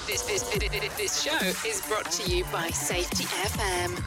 This show is brought to you by Safety FM.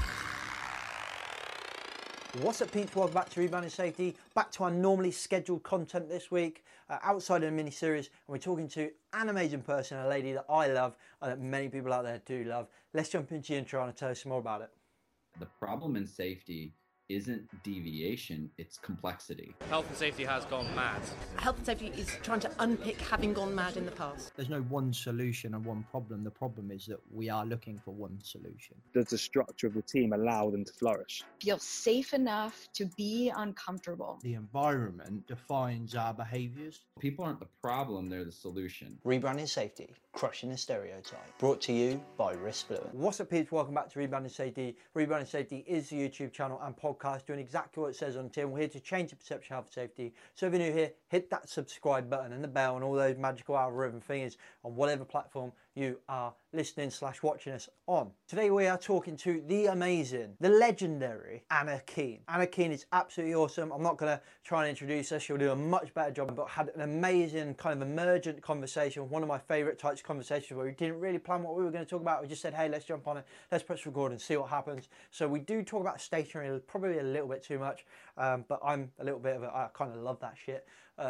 What's up, peeps? Welcome back to Rebounding Safety. Back to our normally scheduled content this week, outside of the mini-series, and we're talking to an amazing person, a lady that I love and that many people out there do love. Let's jump into the intro and tell us some more about it. The problem in safety isn't deviation, it's complexity. Health and safety has gone mad. Health and safety is trying to unpick having gone mad in the past. There's no one solution and one problem. The problem is that we are looking for one solution. Does the structure of the team allow them to flourish? Feel safe enough to be uncomfortable. The environment defines our behaviours. People aren't the problem, they're the solution. Rebounding Safety, crushing the stereotype. Brought to you by Risk Fluent. What's up, peeps? Welcome back to Rebounding Safety. Rebounding Safety is the YouTube channel and podcast doing exactly what it says on the tin. We're here to change the perception of health and safety. So if you're new here, hit that subscribe button and the bell and all those magical algorithm thingies on whatever platform you are listening / watching us on. Today we are talking to the amazing, the legendary Anna Keane. Anna Keane is absolutely awesome. I'm not going to try and introduce her. She'll do a much better job, but had an amazing kind of emergent conversation, one of my favourite types of conversations where we didn't really plan what we were going to talk about. We just said, hey, let's jump on it, let's press record and see what happens. So we do talk about stationery probably a little bit too much, but I'm a little bit of I kind of love that shit.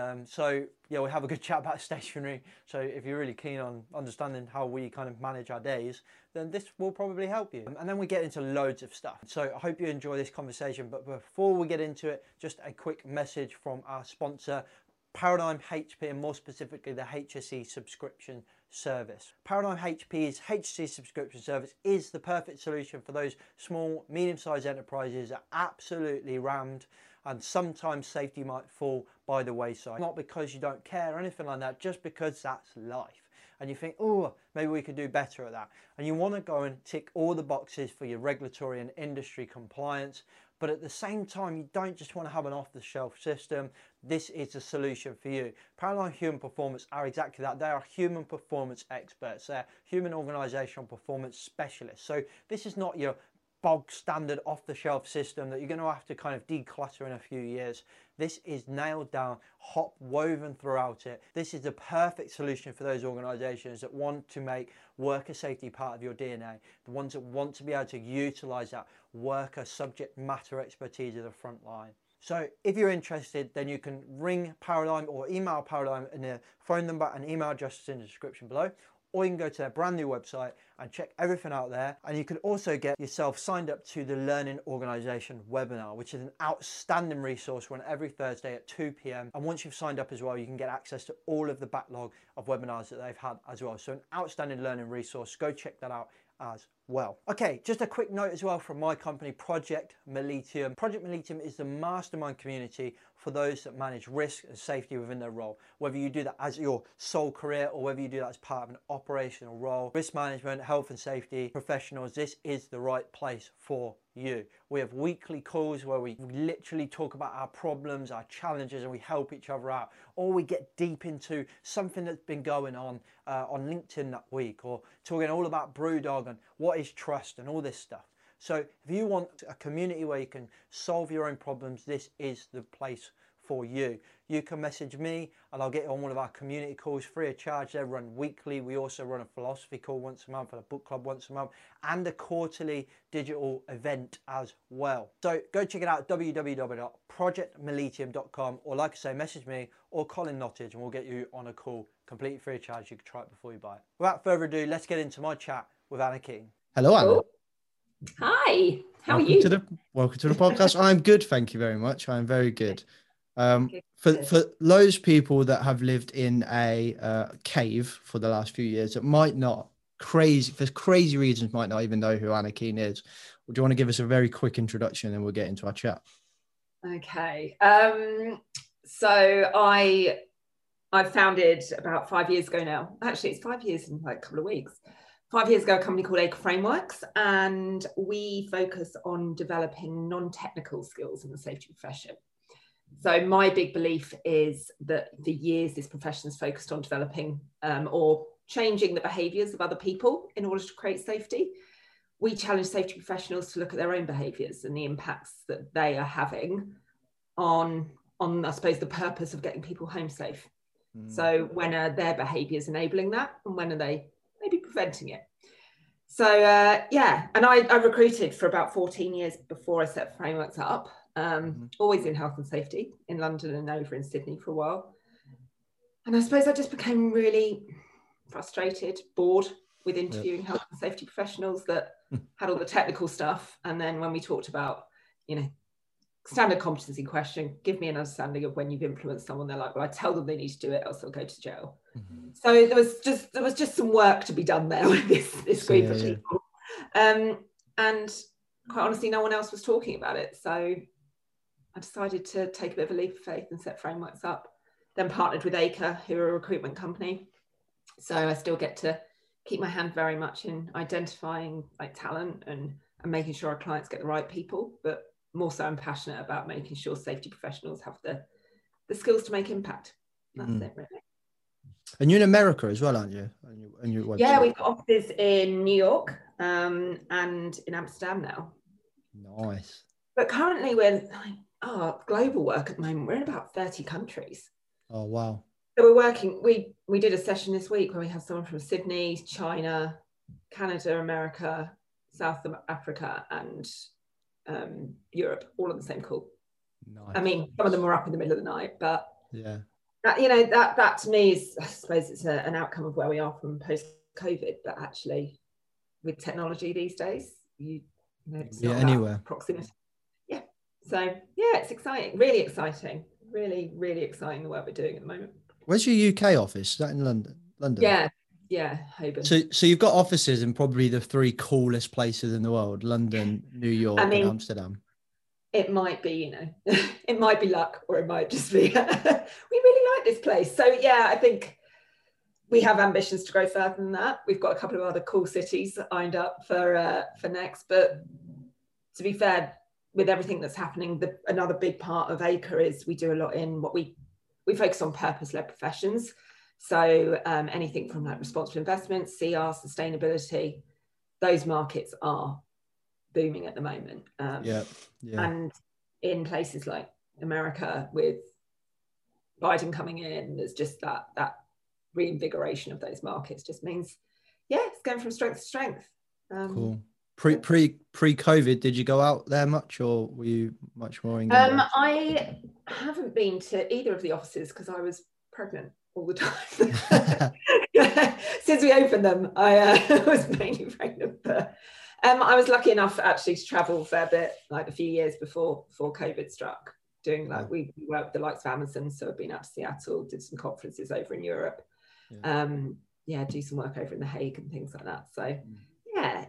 So yeah, we have a good chat about stationery. So if you're really keen on understanding how we kind of manage our days, then this will probably help you. And then we get into loads of stuff. So I hope you enjoy this conversation. But before we get into it, just a quick message from our sponsor, Paradigm HP, and more specifically the HSE subscription service. Paradigm HP's HSE subscription service is the perfect solution for those small, medium-sized enterprises that are absolutely rammed, and sometimes safety might fall by the wayside. Not because you don't care or anything like that, just because that's life. And you think, oh, maybe we could do better at that. And you want to go and tick all the boxes for your regulatory and industry compliance. But at the same time, you don't just want to have an off-the-shelf system. This is a solution for you. Paradigm Human Performance are exactly that. They are human performance experts. They're human organizational performance specialists. So this is not your bog standard off-the-shelf system that you're going to have to kind of declutter in a few years. This is nailed down, hot, woven throughout it. This is the perfect solution for those organizations that want to make worker safety part of your DNA, the ones that want to be able to utilize that worker subject matter expertise at the front line. So if you're interested, then you can ring Paradigm or email Paradigm, and their phone number and email address is in the description below. Or you can go to their brand new website and check everything out there. And you can also get yourself signed up to the Learning Organization webinar, which is an outstanding resource run every Thursday at 2 p.m. And once you've signed up as well, you can get access to all of the backlog of webinars that they've had as well. So an outstanding learning resource. Go check that out as well. Okay, just a quick note as well from my company, Project Millennium. Project Millennium is the mastermind community for those that manage risk and safety within their role. Whether you do that as your sole career or whether you do that as part of an operational role, risk management, health and safety professionals, this is the right place for you. We have weekly calls where we literally talk about our problems, our challenges, and we help each other out. Or we get deep into something that's been going on LinkedIn that week, or talking all about BrewDog and what is trust and all this stuff. So if you want a community where you can solve your own problems, this is the place for you. You can message me and I'll get you on one of our community calls free of charge. They run weekly. We also run a philosophy call once a month and a book club once a month, and a quarterly digital event as well. So go check it out, www.projectmillennium.com, or like I say, message me or Colin Nottage and we'll get you on a call completely free of charge. You can try it before you buy it. Without further ado, let's get into my chat with Anna Keane. Hello, Anna. Oh. Hi, how are you? Welcome to the podcast. I'm good, thank you very much. I'm very good. For those people that have lived in a cave for the last few years that might not, for crazy reasons, might not even know who Anna Keane is, would you want to give us a very quick introduction and we'll get into our chat? Okay. So I founded about 5 years ago now. Actually, it's 5 years in like a couple of weeks. 5 years ago, a company called Acre Frameworks, and we focus on developing non-technical skills in the safety profession. So my big belief is that for years, this profession has focused on developing or changing the behaviours of other people in order to create safety. We challenge safety professionals to look at their own behaviours and the impacts that they are having on I suppose, the purpose of getting people home safe. So when are their behaviours enabling that, and when are they maybe preventing it. So and I recruited for about 14 years before I set Frameworks up, always in health and safety in London and over in Sydney for a while. And I suppose I just became really frustrated, bored with interviewing health and safety professionals that had all the technical stuff. And then when we talked about, standard competency question, give me an understanding of when you've influenced someone, they're like, well, I tell them they need to do it, else they'll go to jail. So there was just some work to be done there with this group of people. And quite honestly, no one else was talking about it. So I decided to take a bit of a leap of faith and set Frameworks up. Then partnered with Acre, who are a recruitment company. So I still get to keep my hand very much in identifying talent and making sure our clients get the right people. But more so, I'm passionate about making sure safety professionals have the skills to make impact. That's it, really. And you're in America as well, aren't you? On your website. Yeah, we've got offices in New York and in Amsterdam now. Nice. But currently we're global work at the moment. We're in about 30 countries. Oh, wow. So we're working, we did a session this week where we have someone from Sydney, China, Canada, America, South Africa, and Europe, all on the same call. Nice. I mean, some of them were up in the middle of the night, but yeah, that to me is, I suppose it's an outcome of where we are from post-COVID. But actually, with technology these days, it's not anywhere proximity. Yeah, so yeah, it's exciting, really exciting, really, really exciting the work we're doing at the moment. Where's your UK office? Is that in London? Yeah, Holborn. So you've got offices in probably the 3 coolest places in the world: London, New York, and Amsterdam. It might be, it might be luck, or it might just be we really like this place. So yeah, I think we have ambitions to grow further than that. We've got a couple of other cool cities lined up for next. But to be fair, with everything that's happening, another big part of Acre is we do a lot in what we focus on purpose-led professions. So anything from responsible investment, CR, sustainability, those markets are booming at the moment. And in places like America, with Biden coming in, there's just that reinvigoration of those markets just means, it's going from strength to strength. Cool. Pre-COVID, did you go out there much, or were you much more engaged? I haven't been to either of the offices because I was pregnant all the time. Since we opened them, I was mainly pregnant. But I was lucky enough actually to travel a fair bit, a few years before COVID struck. Doing we worked with the likes of Amazon, so I've been out to Seattle, did some conferences over in Europe, do some work over in The Hague and things like that. So yeah,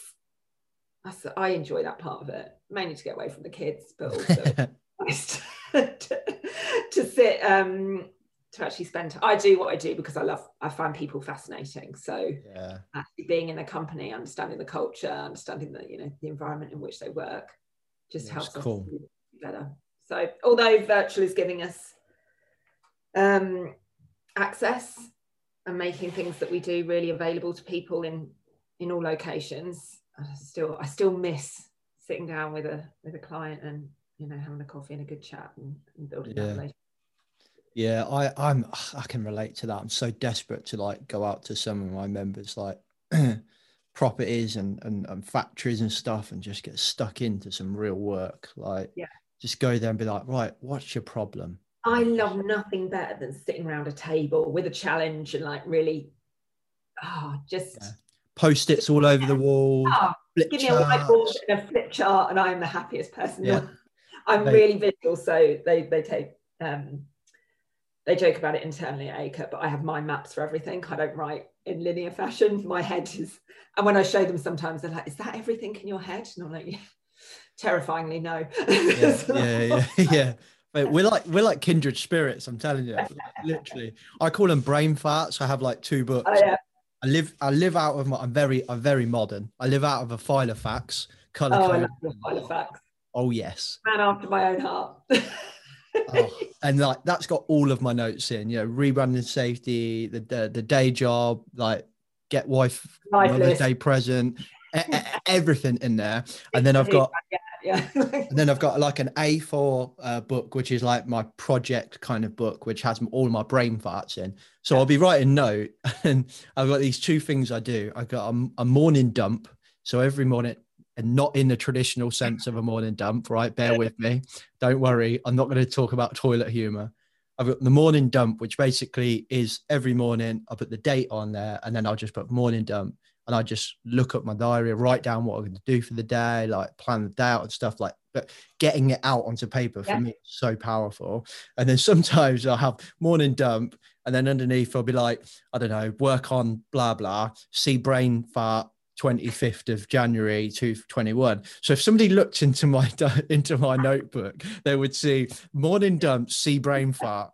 I enjoy that part of it, mainly to get away from the kids, but also nice to sit to actually spend. I do what I do because I find people fascinating. So actually being in a company, understanding the culture, understanding the environment in which they work, just helps us do better. So although virtual is giving us access and making things that we do really available to people in all locations, I still miss sitting down with a client and having a coffee and a good chat and building that relationship. Yeah, I can relate to that. I'm so desperate to go out to some of my members properties and factories and stuff and just get stuck into some real work. Just go there and be like, right, what's your problem? I love nothing better than sitting around a table with a challenge and really post-its all over the wall. Give me a whiteboard and a flip chart and I'm the happiest person. I'm really visual, so they take they joke about it internally at Acre, but I have mind maps for everything. I don't write in linear fashion. My head is, and when I show them sometimes they're like, is that everything in your head? And I'm like, terrifyingly no. Yeah. Wait, we're like kindred spirits, I'm telling you. Literally. I call them brain farts. I have 2 books. Oh, yeah. I live out of I'm very modern. I live out of a Filofax, color code. I love your Filofax. Oh yes. Man after my own heart. And that's got all of my notes in, rebranding safety, the day job, get wife another day present, everything in there. And then I've got Yeah. And then I've got like an A4 book, which is like my project kind of book, which has all my brain farts in. So I'll be writing note, and I've got these two things I do. I got a morning dump. So every morning, and not in the traditional sense of a morning dump, right? Bear with me. Don't worry. I'm not going to talk about toilet humor. I've got the morning dump, which basically is every morning I put the date on there, and then I'll just put morning dump, and I just look at my diary, write down what I'm going to do for the day, like plan the day out and stuff like. But getting it out onto paper for me is so powerful. And then sometimes I'll have morning dump, and then underneath I'll be like, I don't know, work on blah blah, see brain fart 25th of January 2021. So if somebody looked into my notebook, they would see morning dump, see brain fart.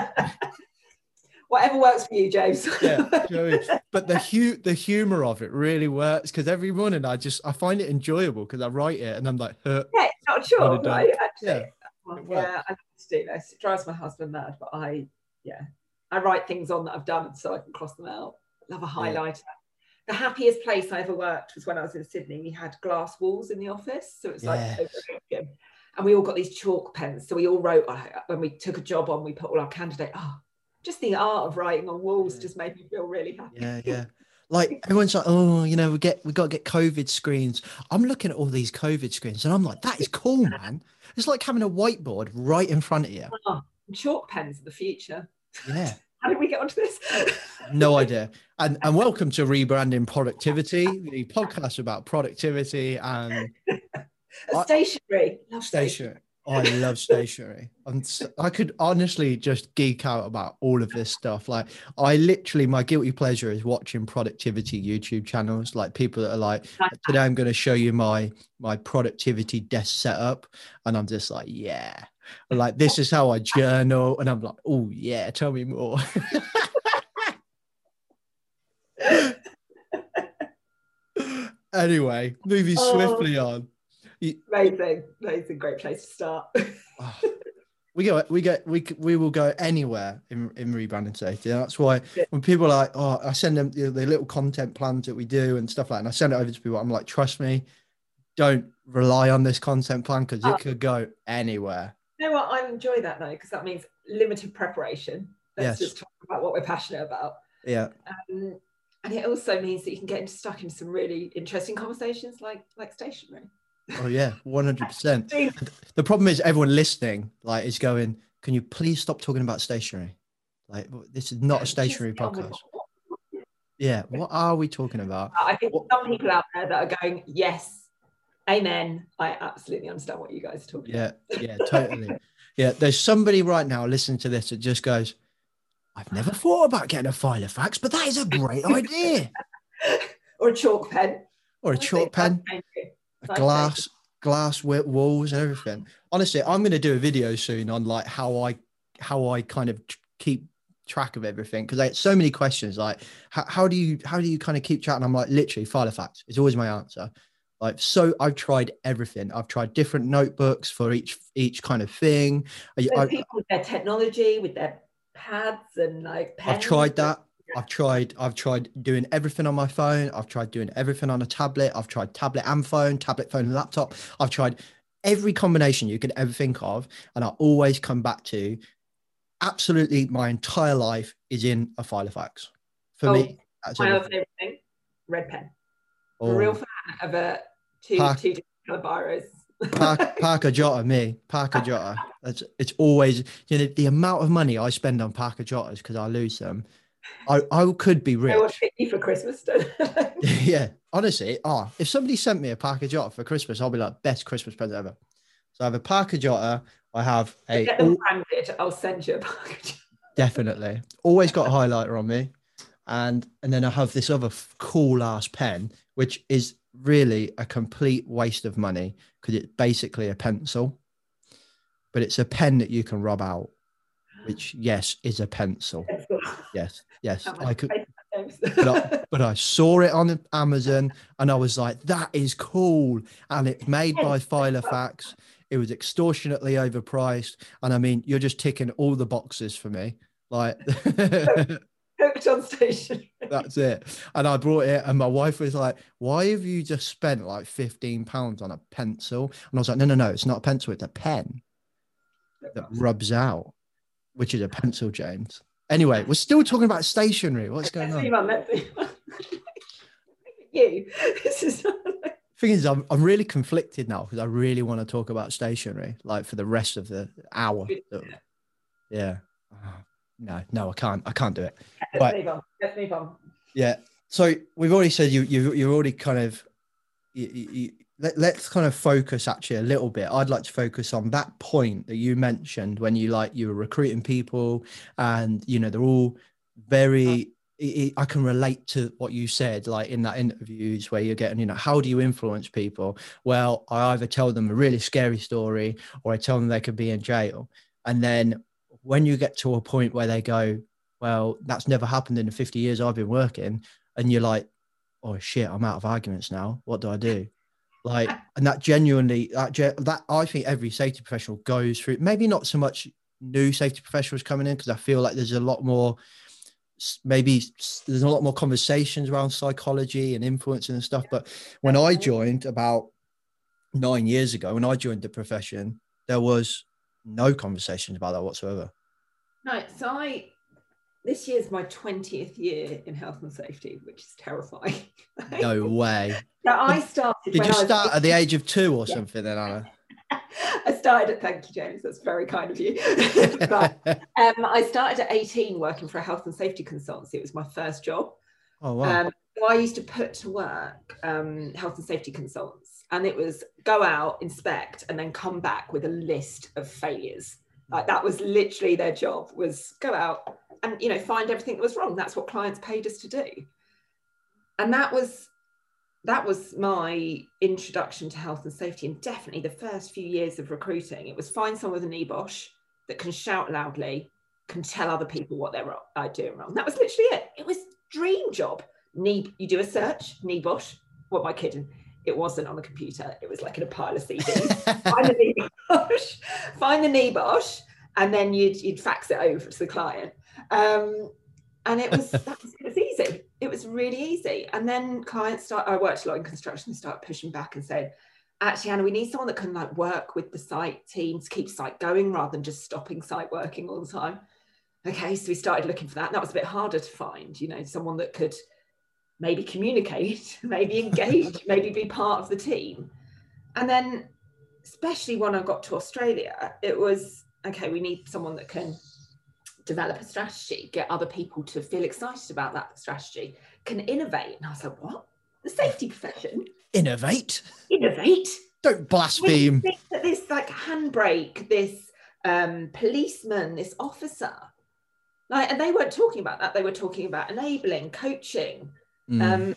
Whatever works for you, James. Yeah, you know what I mean? But the humor of it really works, because every morning I find it enjoyable, because I write it and I'm like, yeah, it's not sure, right? Actually, yeah, I have to do this. It drives my husband mad, but I write things on that I've done so I can cross them out. Love a highlighter. The happiest place I ever worked was when I was in Sydney. We had glass walls in the office, so it's like and we all got these chalk pens. So we all wrote, when we took a job on, we put all our candidate. Just the art of writing on walls just made me feel really happy. Yeah. Like everyone's like, oh, we got to get COVID screens. I'm looking at all these COVID screens and I'm like, that is cool, man. It's like having a whiteboard right in front of you. Chalk pens in the future. Yeah. How did we get onto this? No idea. And welcome to Rebranding Productivity, the podcast about productivity and stationery. Love stationery. I love stationery. I could honestly just geek out about all of this stuff. Like my guilty pleasure is watching productivity YouTube channels. Like people that are like, today I'm going to show you my productivity desk setup. And I'm just like, yeah. Like, this is how I journal. And I'm like, oh yeah, tell me more. Anyway, moving swiftly on. Amazing, great place to start. We will go anywhere in rebranding safety. That's why when people are like, I send them the little content plans that we do and stuff like that, and I send it over to people, I'm like, trust me, don't rely on this content plan, because it could go anywhere. You know what? I enjoy that though, because that means limited preparation. Let's just talk about what we're passionate about. Yeah. And it also means that you can get stuck in some really interesting conversations like stationery. Oh yeah, 100%. The problem is everyone listening is going, can you please stop talking about stationery? Like, this is not a stationery podcast. Yeah, what are we talking about? I think some people out there that are going, yes, amen. I absolutely understand what you guys are talking about. Yeah, totally. Yeah, there's somebody right now listening to this that just goes, I've never thought about getting a file of facts, but that is a great idea. Or a chalk pen. Or a chalk pen. Glass walls and everything. Honestly, I'm going to do a video soon on like how I kind of keep track of everything, because I get so many questions like how do you kind of keep track, and I'm like, literally file of facts is always my answer. Like, so I've tried everything. I've tried different notebooks for each kind of thing. People with their technology, with their pads and like pens. I've tried that. I've tried doing everything on my phone. I've tried doing everything on a tablet. I've tried tablet and phone, and laptop. I've tried every combination you could ever think of. And I always come back to, absolutely my entire life is in a file of facts. For me, that's my other favorite thing, red pen. I'm a real fan of two different colour biros. Parker Jotta. It's always, the amount of money I spend on Parker Jottas because I lose them. I could be rich. I want 50 for Christmas. Yeah, honestly, if somebody sent me a Parker Jotta for Christmas, I'll be like, best Christmas present ever. So I have a Parker Jotta. I have a. Get them branded. I'll send you a Parker Jotta. Definitely, always got a highlighter on me, and then I have this other cool ass pen, which is really a complete waste of money because it's basically a pencil, but it's a pen that you can rub out, which is a pencil. Yes. I could, but I saw it on Amazon and I was like, that is cool. And it's made by Filofax. It was extortionately overpriced. And I mean, you're just ticking all the boxes for me. Like, Hooked on stationery. That's it. And I brought it, and my wife was like, "Why have you just spent like £15 on a pencil?" And I was like, "No, it's not a pencil. It's a pen that rubs out, which is a pencil, James." Anyway, we're still talking about stationery. What's going on? Let's see. You. This is. Thing is, I'm really conflicted now because I really want to talk about stationery, like for the rest of the hour. Yeah. No, I can't do it. Let's move on. Yeah. So we've already said you're already kind of. Let's kind of focus actually a little bit. I'd like to focus on that point that you mentioned when you were recruiting people, and they're all very. I can relate to what you said, like in that interviews where you're getting, how do you influence people? Well, I either tell them a really scary story or I tell them they could be in jail. And then when you get to a point where they go, well, that's never happened in the 50 years I've been working. And you're like, oh shit, I'm out of arguments now. What do I do? Like, and that genuinely, that I think every safety professional goes through, maybe not so much new safety professionals coming in, because I feel like there's a lot more conversations around psychology and influencing and stuff. But when I joined about 9 years ago, when I joined the profession, there was no conversations about that whatsoever. No, so this year's my 20th year in health and safety, which is terrifying. No way. So I started. Did you start at the age of 2 or something then, Anna? I started at, thank you, James, that's very kind of you. But, I started at 18 working for a health and safety consultancy. It was my first job. Oh, wow. So I used to put to work health and safety consultants, and it was go out, inspect, and then come back with a list of failures. Like that was literally their job, was go out and, find everything that was wrong. That's what clients paid us to do. And that was my introduction to health and safety, and definitely the first few years of recruiting. It was find someone with a NEBOSH that can shout loudly, can tell other people what they're doing wrong. That was literally it. It was dream job. You do a search, NEBOSH. What am I kidding? It wasn't on the computer. It was like in a pile of CDs. Find the NEBOSH, and then you'd fax it over to the client. And it was easy. It was really easy. And then I worked a lot in construction, started pushing back and saying, actually, Anna, we need someone that can work with the site team to keep site going rather than just stopping site working all the time. Okay, so we started looking for that. And that was a bit harder to find, someone that could maybe communicate, maybe engage, maybe be part of the team. And then, especially when I got to Australia, it was, okay, we need someone that can develop a strategy, get other people to feel excited about that strategy, can innovate. And I was like, what? The safety profession? Innovate? Don't Don't blaspheme. think that this handbrake, this policeman, this officer, and they weren't talking about that. They were talking about enabling, coaching. And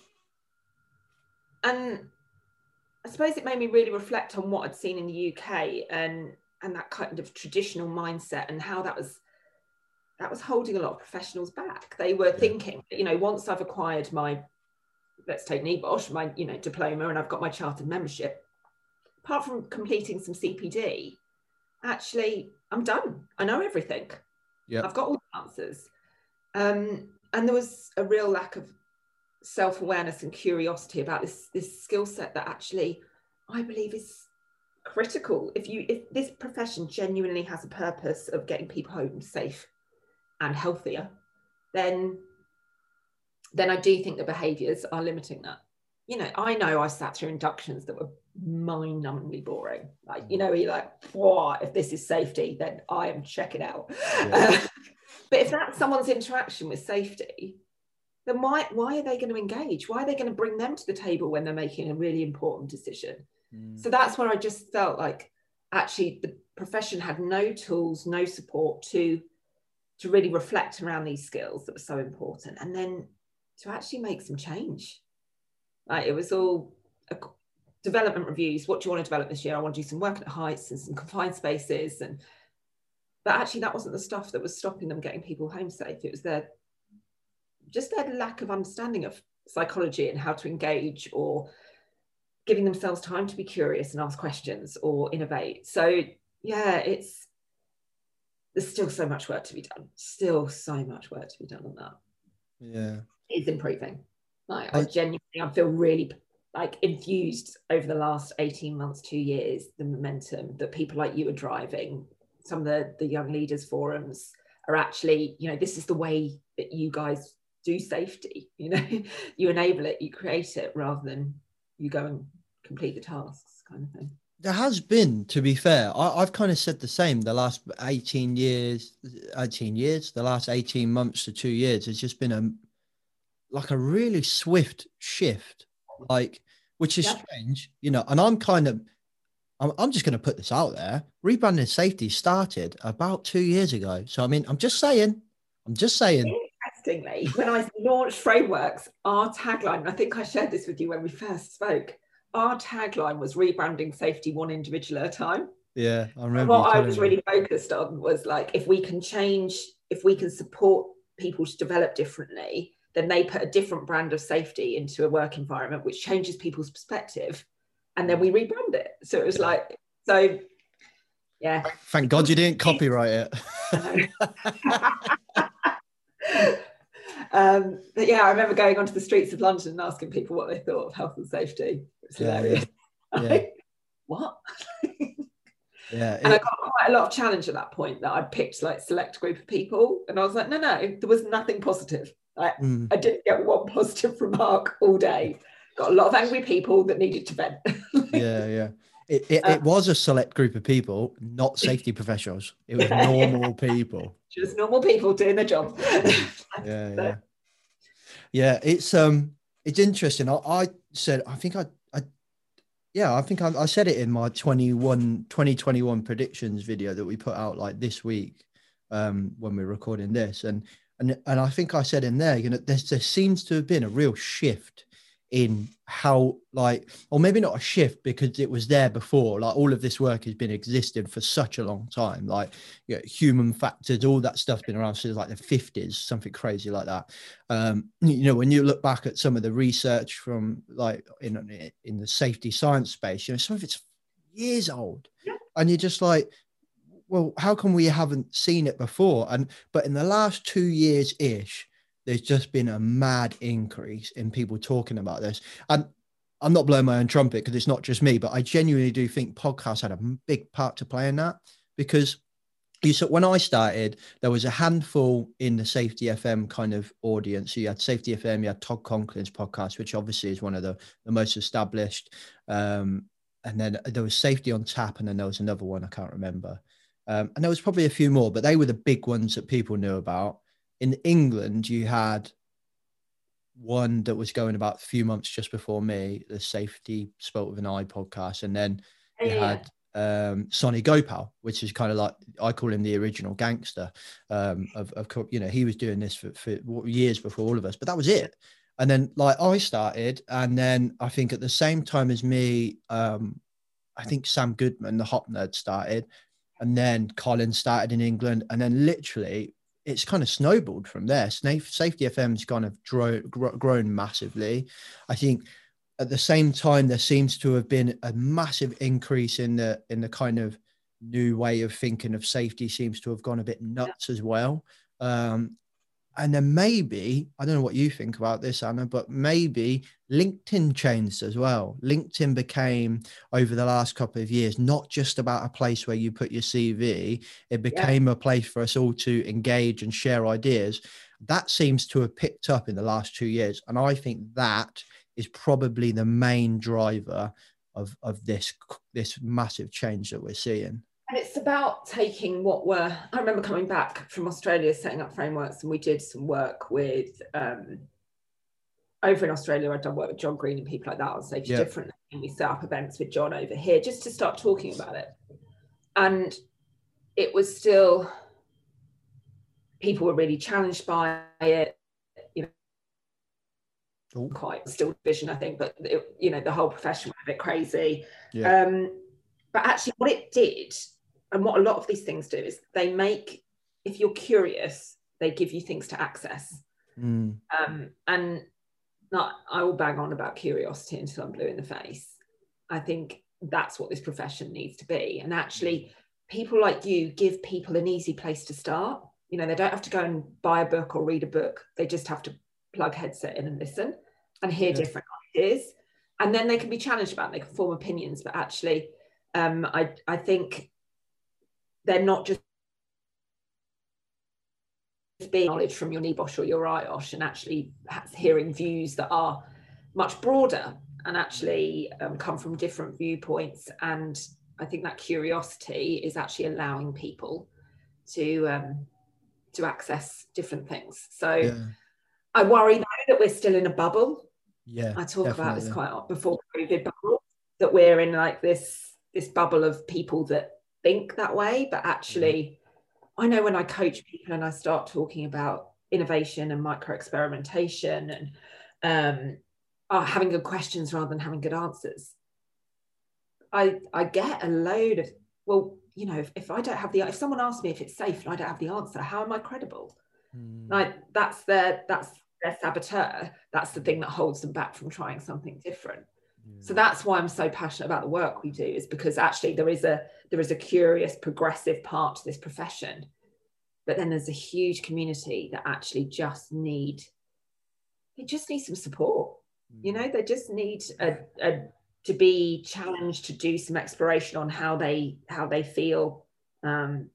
I suppose it made me really reflect on what I'd seen in the UK and that kind of traditional mindset, and how that was holding a lot of professionals back. They were thinking, once I've acquired my, let's take NEBOSH, my diploma, and I've got my chartered membership, apart from completing some CPD, actually I'm done. I know everything. I've got all the answers. And there was a real lack of self-awareness and curiosity about this skill set that actually I believe is critical. If this profession genuinely has a purpose of getting people home safe and healthier, then I do think the behaviours are limiting that. I know I sat through inductions that were mind-numbingly boring. You're like, what? If this is safety, then I am checking out. But if that's someone's interaction with safety, then why are they going to engage? Why are they going to bring them to the table when they're making a really important decision? So that's where I just felt like actually the profession had no tools, no support to really reflect around these skills that were so important, and then to actually make some change. It was all development reviews. What do you want to develop this year? I want to do some work at heights and some confined spaces. But actually that wasn't the stuff that was stopping them getting people home safe. It was their lack of understanding of psychology and how to engage, or giving themselves time to be curious and ask questions or innovate. So there's still so much work to be done. On that. Yeah. is improving. Like I feel really like infused over the last 18 months, 2 years, the momentum that people like you are driving. Some of the young leaders forums are actually, you know, this is the way that you guys do safety, you know, you enable it, you create it rather than you go and complete the tasks kind of thing. There has been, to be fair, I've kind of said the same the last 18 years, the last 18 months to 2 years, it's just been a really swift shift, like, which is strange, you know, and I'm just going to put this out there. Rebranding Safety started about 2 years ago. So, I mean, I'm just saying. Interestingly, when I launched Frameworks, our tagline, I think I shared this with you when we first spoke, our tagline was rebranding safety one individual at a time. Yeah, I remember. And what I was really focused on was like, if we can support people to develop differently, then they put a different brand of safety into a work environment, which changes people's perspective. And then we rebrand it. So it was like, so yeah. Thank God you didn't copyright it. But yeah, I remember going onto the streets of London and asking people what they thought of health and safety. It was hilarious. Yeah. What? Yeah. And I got quite a lot of challenge at that point that I'd picked like select group of people. And I was like, no, there was nothing positive. Like, I didn't get one positive remark all day. Got a lot of angry people that needed to vent. Yeah. It was a select group of people, not safety professionals. It was normal people. Just normal people doing their job. Yeah. It's interesting. I said I said it in my 2021 predictions video that we put out like this week when we're recording this, and I think I said in there, you know, there seems to have been a real shift in how, like, or maybe not a shift because it was there before, like all of this work has been existing for such a long time, like, you know, human factors, all that stuff's been around since like the 50s, something crazy like that. You know, when you look back at some of the research from like in the safety science space, you know, some of it's years old, and you're just like, well, how come we haven't seen it before? But in the last 2 years ish, there's just been a mad increase in people talking about this. And I'm not blowing my own trumpet because it's not just me, but I genuinely do think podcasts had a big part to play in that, because when I started, there was a handful in the Safety FM kind of audience. So you had Safety FM, you had Todd Conklin's podcast, which obviously is one of the most established. And then there was Safety on Tap, and then there was another one, I can't remember. And there was probably a few more, but they were the big ones that people knew about. In England, you had one that was going about a few months just before me, the Safety Spelt with an I podcast. And then you had Sonny Gopal, which is kind of like, I call him the original gangster of you know, he was doing this for years before all of us, but that was it. And then like I started, and then I think at the same time as me, I think Sam Goodman, the Hop Nerd, started, and then Colin started in England, and then literally it's kind of snowballed from there. Safety FM's kind of grown massively. I think at the same time, there seems to have been a massive increase in the kind of new way of thinking of safety seems to have gone a bit nuts as well. And then maybe, I don't know what you think about this, Anna, but maybe LinkedIn changed as well. LinkedIn became, over the last couple of years, not just about a place where you put your CV. It became a place for us all to engage and share ideas. That seems to have picked up in the last 2 years. And I think that is probably the main driver of this massive change that we're seeing. And it's about taking I remember coming back from Australia, setting up Frameworks, and we did some work with, over in Australia, I'd done work with John Green and people like that on Safety Differently, and we set up events with John over here just to start talking about it. And it was still, people were really challenged by it, you know, quite still division, I think, but you know, the whole profession was a bit crazy. But actually what it did, and what a lot of these things do, is they make, if you're curious, they give you things to access. And I will bang on about curiosity until I'm blue in the face. I think that's what this profession needs to be. And actually, people like you give people an easy place to start. You know, they don't have to go and buy a book or read a book. They just have to plug headset in and listen and hear different ideas. And then they can be challenged about it, they can form opinions, but actually I think they're not just being knowledge from your NEBOSH or your IOSH, and actually hearing views that are much broader and actually come from different viewpoints. And I think that curiosity is actually allowing people to access different things. So I worry though that we're still in a bubble. I talk about this quite a lot before COVID bubble, that we're in like this bubble of people that think that way, but actually I know when I coach people and I start talking about innovation and micro experimentation and having good questions rather than having good answers, I get a load of, well, you know, if someone asks me if it's safe and I don't have the answer, how am I credible? Like that's their saboteur. That's the thing that holds them back from trying something different. So that's why I'm so passionate about the work we do, is because actually there is a curious, progressive part to this profession, but then there's a huge community that actually just need some support. You know, they just need to be challenged to do some exploration on how they feel, and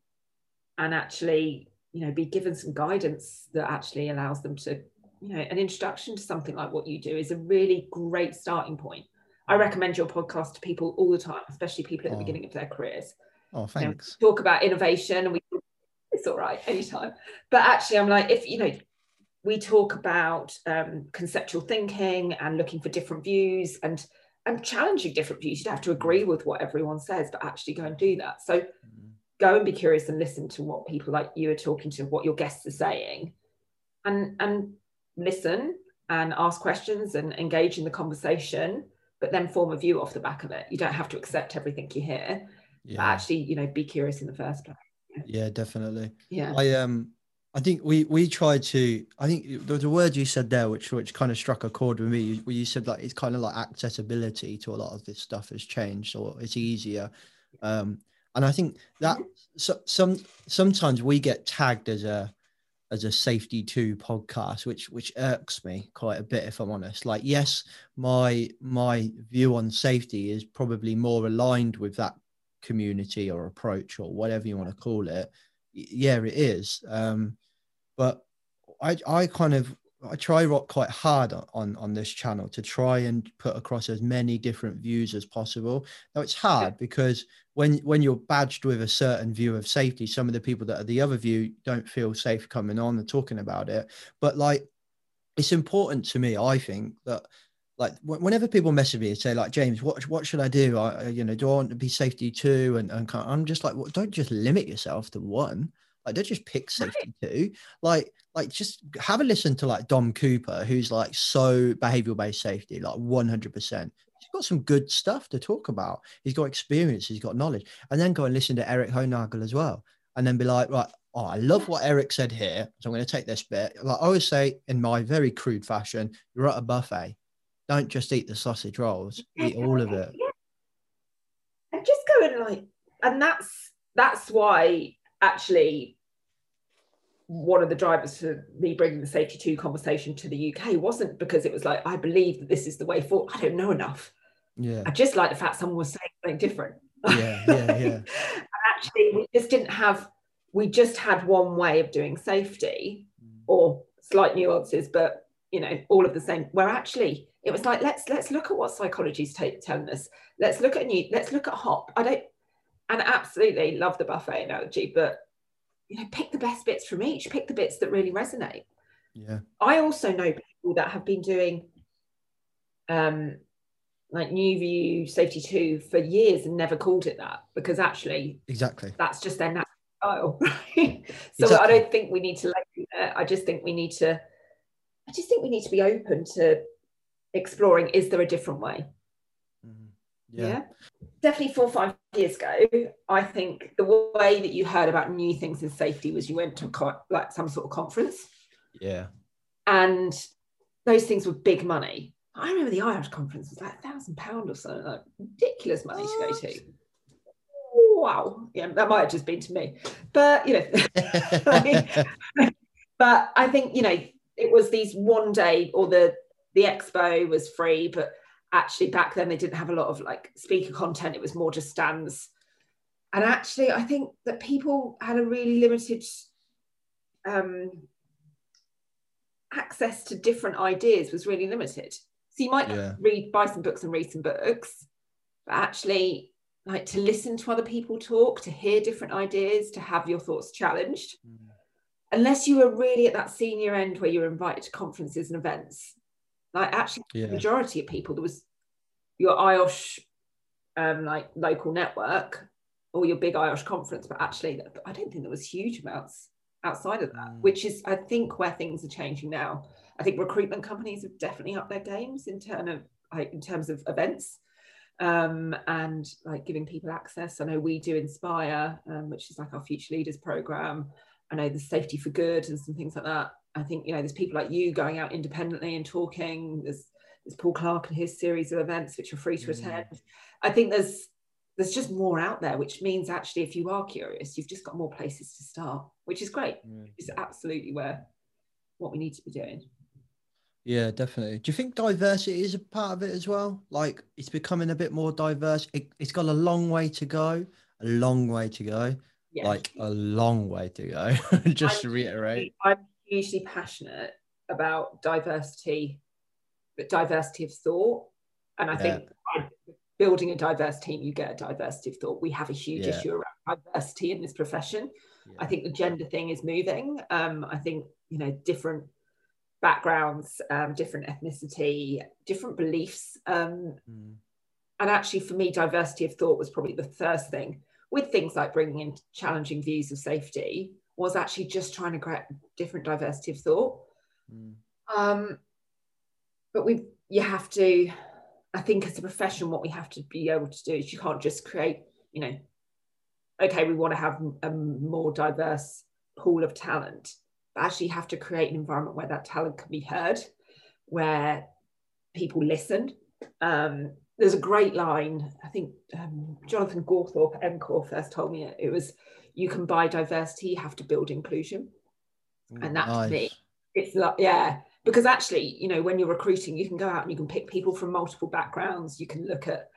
actually, you know, be given some guidance that actually allows them to, you know, an introduction to something like what you do is a really great starting point. I recommend your podcast to people all the time, especially people at the beginning of their careers. Oh, thanks. You know, talk about innovation and it's all right anytime. But actually, I'm like, if, you know, we talk about conceptual thinking and looking for different views and challenging different views. You don't have to agree with what everyone says, but actually go and do that. So go and be curious and listen to what people like you are talking to, what your guests are saying, and listen and ask questions and engage in the conversation, but then form a view off the back of it. You don't have to accept everything you hear, but actually, you know, be curious in the first place. Yeah, definitely. Yeah. I think we tried to, I think there was a word you said there which kind of struck a chord with me, where you said like it's kind of like accessibility to a lot of this stuff has changed, or it's easier. And I think that sometimes we get tagged as a Safety 2 podcast, which irks me quite a bit, if I'm honest. Like, yes, my view on safety is probably more aligned with that community or approach or whatever you want to call it. Yeah, it is. But I try rock quite hard on this channel to try and put across as many different views as possible. Now it's hard because when you're badged with a certain view of safety, some of the people that are the other view don't feel safe coming on and talking about it. But like, it's important to me, I think, that like whenever people message me and say like, James, what should I do? Do I want to be Safety 2? And I'm just like, well, don't just limit yourself to one. Like, don't just pick Safety 2. Like just have a listen to like Dom Cooper, who's like so behavioral based safety, like 100%. He's got some good stuff to talk about. He's got experience, he's got knowledge. And then go and listen to Eric Honagel as well. And then be like, right, oh, I love what Eric said here, so I'm going to take this bit. Like I always say in my very crude fashion, you're at a buffet. Don't just eat the sausage rolls, eat all of it. And just go and like, and that's why actually one of the drivers for me bringing the Safety 2 conversation to the UK wasn't because it was like, I believe that this is the way forward. I don't know enough. Yeah. I just like the fact someone was saying something different. Yeah. And actually, we just had one way of doing safety, or slight nuances, but you know, all of the same. Where actually it was like, let's look at what psychology's telling us. Let's look at HOP. And absolutely love the buffet analogy, but you know, pick the best bits from each. Pick the bits that really resonate. Yeah. I also know people that have been doing like New View Safety 2 for years and never called it that, because actually that's just their natural style. So I don't think we need to label it. I just think we need to be open to exploring, is there a different way? Yeah. Definitely 4 or 5 years ago, I think the way that you heard about new things in safety was you went to like some sort of conference. Yeah. And those things were big money. I remember the IOSH conference was like £1,000 or something, like ridiculous money to go to. Wow. Yeah, that might have just been to me. But, you know, but I think, you know, it was these one day, or the expo was free, but actually back then they didn't have a lot of like speaker content. It was more just stands. And actually, I think that people had a really limited access to different ideas was really limited. So you might buy some books and read some books, but actually like to listen to other people talk, to hear different ideas, to have your thoughts challenged. Unless you were really at that senior end where you were invited to conferences and events, like actually the majority of people, there was your IOSH like local network or your big IOSH conference, but actually I don't think there was huge amounts outside of that, which is I think where things are changing now. I think recruitment companies have definitely upped their games in terms of events and like giving people access. I know we do Inspire, which is like our Future Leaders program. I know there's Safety for Good and some things like that. I think, you know, there's people like you going out independently and talking. There's Paul Clark and his series of events which are free to attend. I think there's just more out there, which means actually if you are curious, you've just got more places to start, which is great. It's absolutely what we need to be doing. Yeah, definitely. Do you think diversity is a part of it as well? Like it's becoming a bit more diverse. It's got a long way to go. Yeah. Like a long way to go. Just to reiterate. I'm hugely passionate about diversity, but diversity of thought. And I think by building a diverse team, you get a diversity of thought. We have a huge issue around diversity in this profession. I think the gender thing is moving. I think, you know, different backgrounds, different ethnicity, different beliefs. And actually for me, diversity of thought was probably the first thing, with things like bringing in challenging views of safety, was actually just trying to create different diversity of thought. But you have to, I think as a profession, what we have to be able to do is you can't just create, you know, okay, we want to have a more diverse pool of talent, but actually you have to create an environment where that talent can be heard, where people listen. There's a great line, I think Jonathan Gawthorpe, MCOR, first told me it was, you can buy diversity, you have to build inclusion. And that to me, it's like, because actually, you know, when you're recruiting, you can go out and you can pick people from multiple backgrounds. You can look at,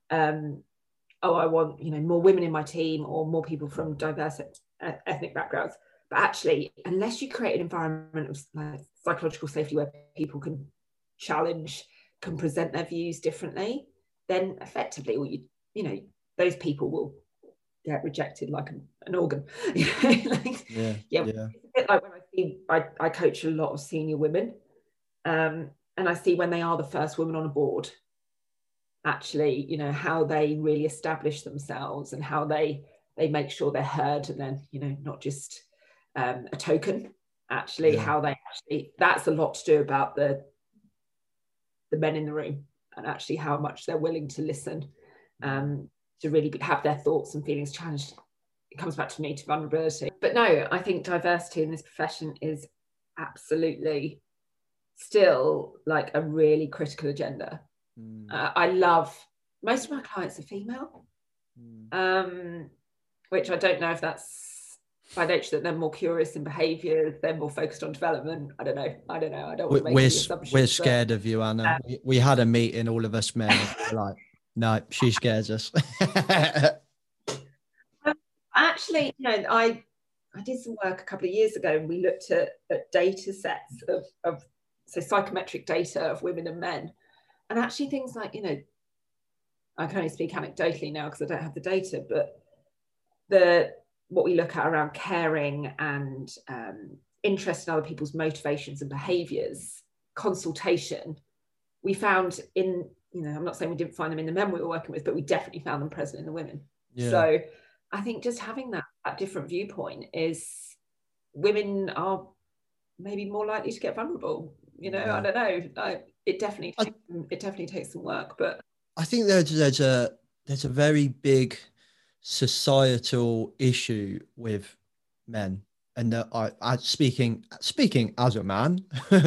I want, you know, more women in my team or more people from diverse ethnic backgrounds. But actually, unless you create an environment of like psychological safety where people can challenge, can present their views differently, then effectively, you know, those people will get rejected like an organ. It's a bit like when I coach a lot of senior women, and I see when they are the first woman on a board, actually, you know, how they really establish themselves and how they make sure they're heard, and then, you know, not just a token. Actually, how they actually, that's a lot to do about the men in the room, and actually how much they're willing to listen, to really have their thoughts and feelings challenged. It comes back to me to vulnerability. But no, I think diversity in this profession is absolutely still like a really critical agenda. I love, most of my clients are female, which I don't know if that's by nature that they're more curious in behaviours, they're more focused on development. I don't know. I don't want to make any assumptions. We're scared of you, Anna. We had a meeting, all of us men. We're like, no, she scares us. Actually, you know, I did some work a couple of years ago, and we looked at data sets of psychometric data of women and men, and actually things like, you know, I can only speak anecdotally now because I don't have the data, but what we look at around caring and interest in other people's motivations and behaviours, consultation, we found in, you know, I'm not saying we didn't find them in the men we were working with, but we definitely found them present in the women. So I think just having that different viewpoint is, women are maybe more likely to get vulnerable, you know. I don't know, like, it definitely takes some work, but I think there's a very big societal issue with men, and I speaking as a man.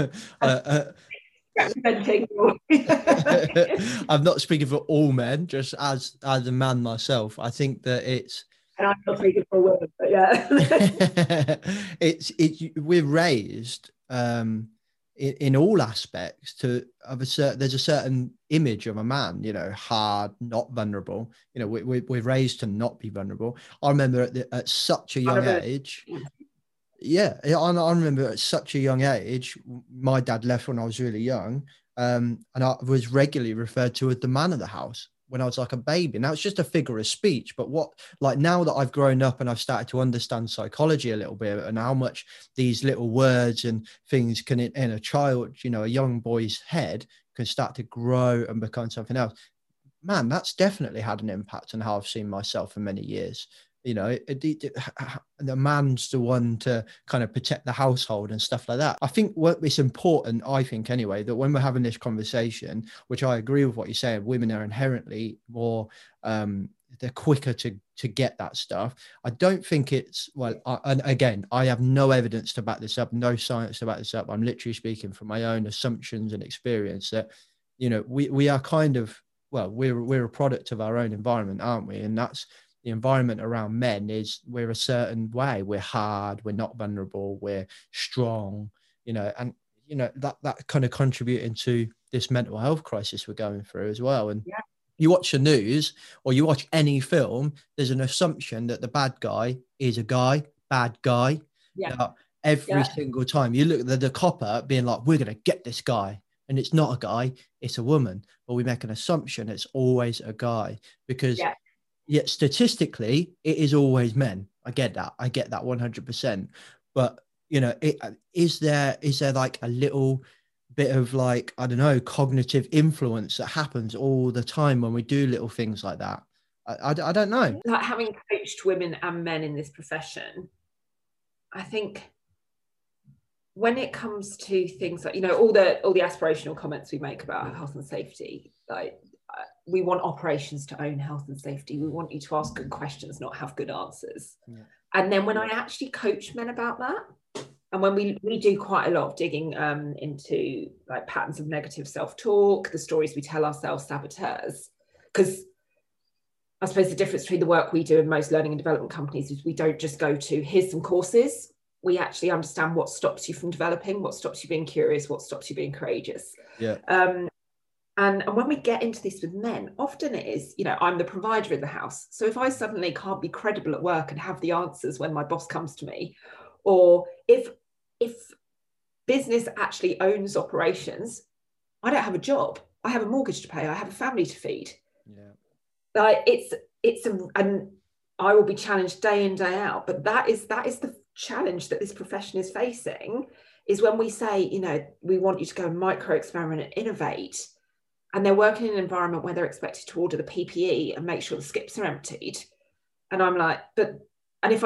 I'm not speaking for all men, just as a man myself. I think that it's, and I'm not speaking for a woman, but yeah. it's we're raised in all aspects there's a certain image of a man, you know, hard, not vulnerable. You know, we're raised to not be vulnerable. I remember at such a young age. Yeah, I remember at such a young age, my dad left when I was really young, and I was regularly referred to as the man of the house when I was like a baby. Now it's just a figure of speech, but now that I've grown up and I've started to understand psychology a little bit and how much these little words and things can in a child, you know, a young boy's head can start to grow and become something else. Man, that's definitely had an impact on how I've seen myself for many years. You know, the man's the one to kind of protect the household and stuff like that. I think it's important, I think anyway, that when we're having this conversation, which I agree with what you're saying, women are inherently more, they're quicker to get that stuff. I don't think it's, and again, I have no evidence to back this up, no science to back this up. I'm literally speaking from my own assumptions and experience that, you know, we are kind of, we're a product of our own environment, aren't we? And that's, the environment around men is we're a certain way. We're hard, we're not vulnerable, we're strong, you know, and, you know, that kind of contributing to this mental health crisis we're going through as well. And you watch the news or you watch any film, there's an assumption that the bad guy is a guy, bad guy. Yeah. Every single time you look at the copper being like, we're going to get this guy. And it's not a guy, it's a woman. But we make an assumption it's always a guy because yet statistically, it is always men. I get that 100%. But, you know, is there like a little bit of like, I don't know, cognitive influence that happens all the time when we do little things like that? I don't know. Like having coached women and men in this profession, I think when it comes to things like, you know, all the aspirational comments we make about health and safety, like, we want operations to own health and safety. We want you to ask good questions, not have good answers. Yeah. And then when I actually coach men about that, and when we do quite a lot of digging into like patterns of negative self-talk, the stories we tell ourselves, saboteurs, because I suppose the difference between the work we do in most learning and development companies is we don't just go to, here's some courses. We actually understand what stops you from developing, what stops you being curious, what stops you being courageous. Yeah. And when we get into this with men, often it is, you know, I'm the provider in the house. So if I suddenly can't be credible at work and have the answers when my boss comes to me, or if business actually owns operations, I don't have a job. I have a mortgage to pay. I have a family to feed. Yeah. Like and I will be challenged day in, day out. But that is the challenge that this profession is facing, is when we say, you know, we want you to go and micro experiment and innovate. And they're working in an environment where they're expected to order the PPE and make sure the skips are emptied. And I'm like, if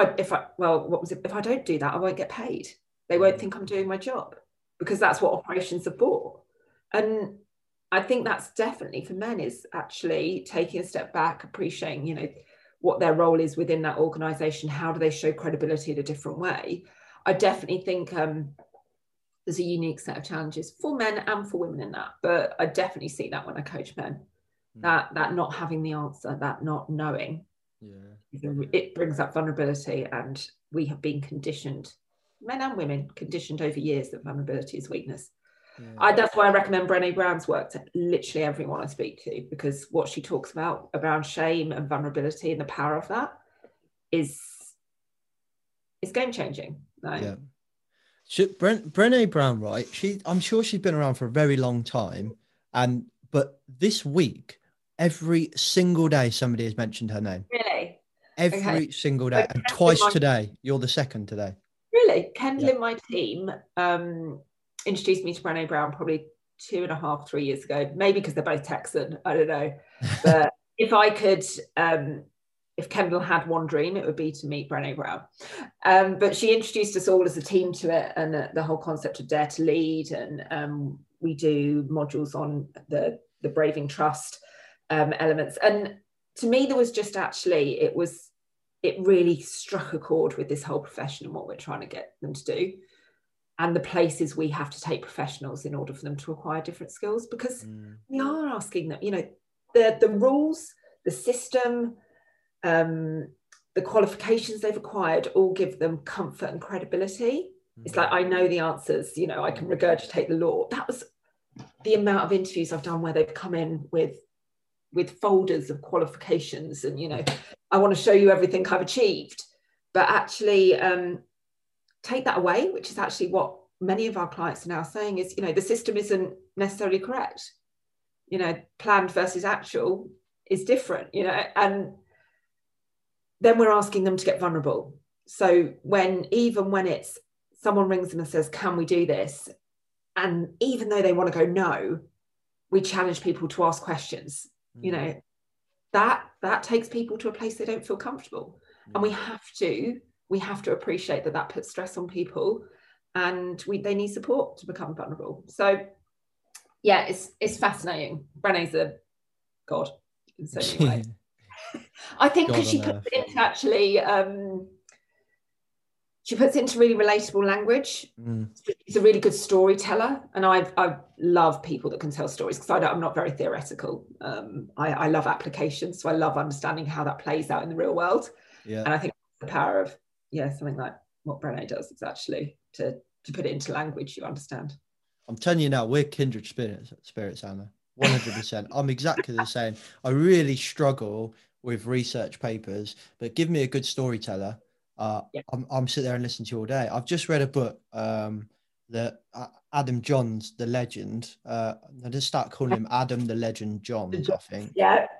I don't do that, I won't get paid. They won't think I'm doing my job, because that's what operations are for. And I think that's definitely for men, is actually taking a step back, appreciating, you know, what their role is within that organization. How do they show credibility in a different way? I definitely think, there's a unique set of challenges for men and for women in that, but I definitely see that when I coach men, that not having the answer, that not knowing, it brings up vulnerability, and we have been conditioned, men and women, conditioned over years that vulnerability is weakness. That's why I recommend Brené Brown's work to literally everyone I speak to, because what she talks about around shame and vulnerability and the power of that is game changing. Yeah. Brené Brown, right? I'm sure she's been around for a very long time, but this week, every single day, somebody has mentioned her name. Really? Every single day, and twice today. You're the second today. Really? Kendall in my team introduced me to Brené Brown probably 2.5, 3 years ago. Maybe because they're both Texan. I don't know. But if I could. If Kendall had one dream, it would be to meet Brené Brown. But she introduced us all as a team to it, and the whole concept of Dare to Lead. And we do modules on the Braving Trust elements. And to me, there was just actually, it really struck a chord with this whole profession and what we're trying to get them to do. And the places we have to take professionals in order for them to acquire different skills, because we are asking them, you know, the rules, the system, the qualifications they've acquired all give them comfort and credibility. It's like, I know the answers, you know, I can regurgitate the law. That was the amount of interviews I've done where they've come in with folders of qualifications and, you know, I want to show you everything I've achieved. But actually take that away, which is actually what many of our clients are now saying is, you know, the system isn't necessarily correct. You know, planned versus actual is different, you know, and then we're asking them to get vulnerable. So even when it's someone rings them and says, can we do this? And even though they want to go no, we challenge people to ask questions. You know, that takes people to a place they don't feel comfortable. And we have to appreciate that puts stress on people, and they need support to become vulnerable. So yeah, it's fascinating. Brené's a god in so many ways. I think because she puts it into actually she puts it into really relatable language. She's a really good storyteller, and I love people that can tell stories, because I'm not very theoretical. I love applications, so I love understanding how that plays out in the real world. And I think the power of something like what Brené does is actually to put it into language you understand. I'm telling you now, we're kindred spirits, Anna. 100%. I'm exactly the same. I really struggle with research papers, but give me a good storyteller. I'm sitting there and listening to you all day. I've just read a book that Adam Johns, the legend. I just start calling him Adam the Legend Johns, I think.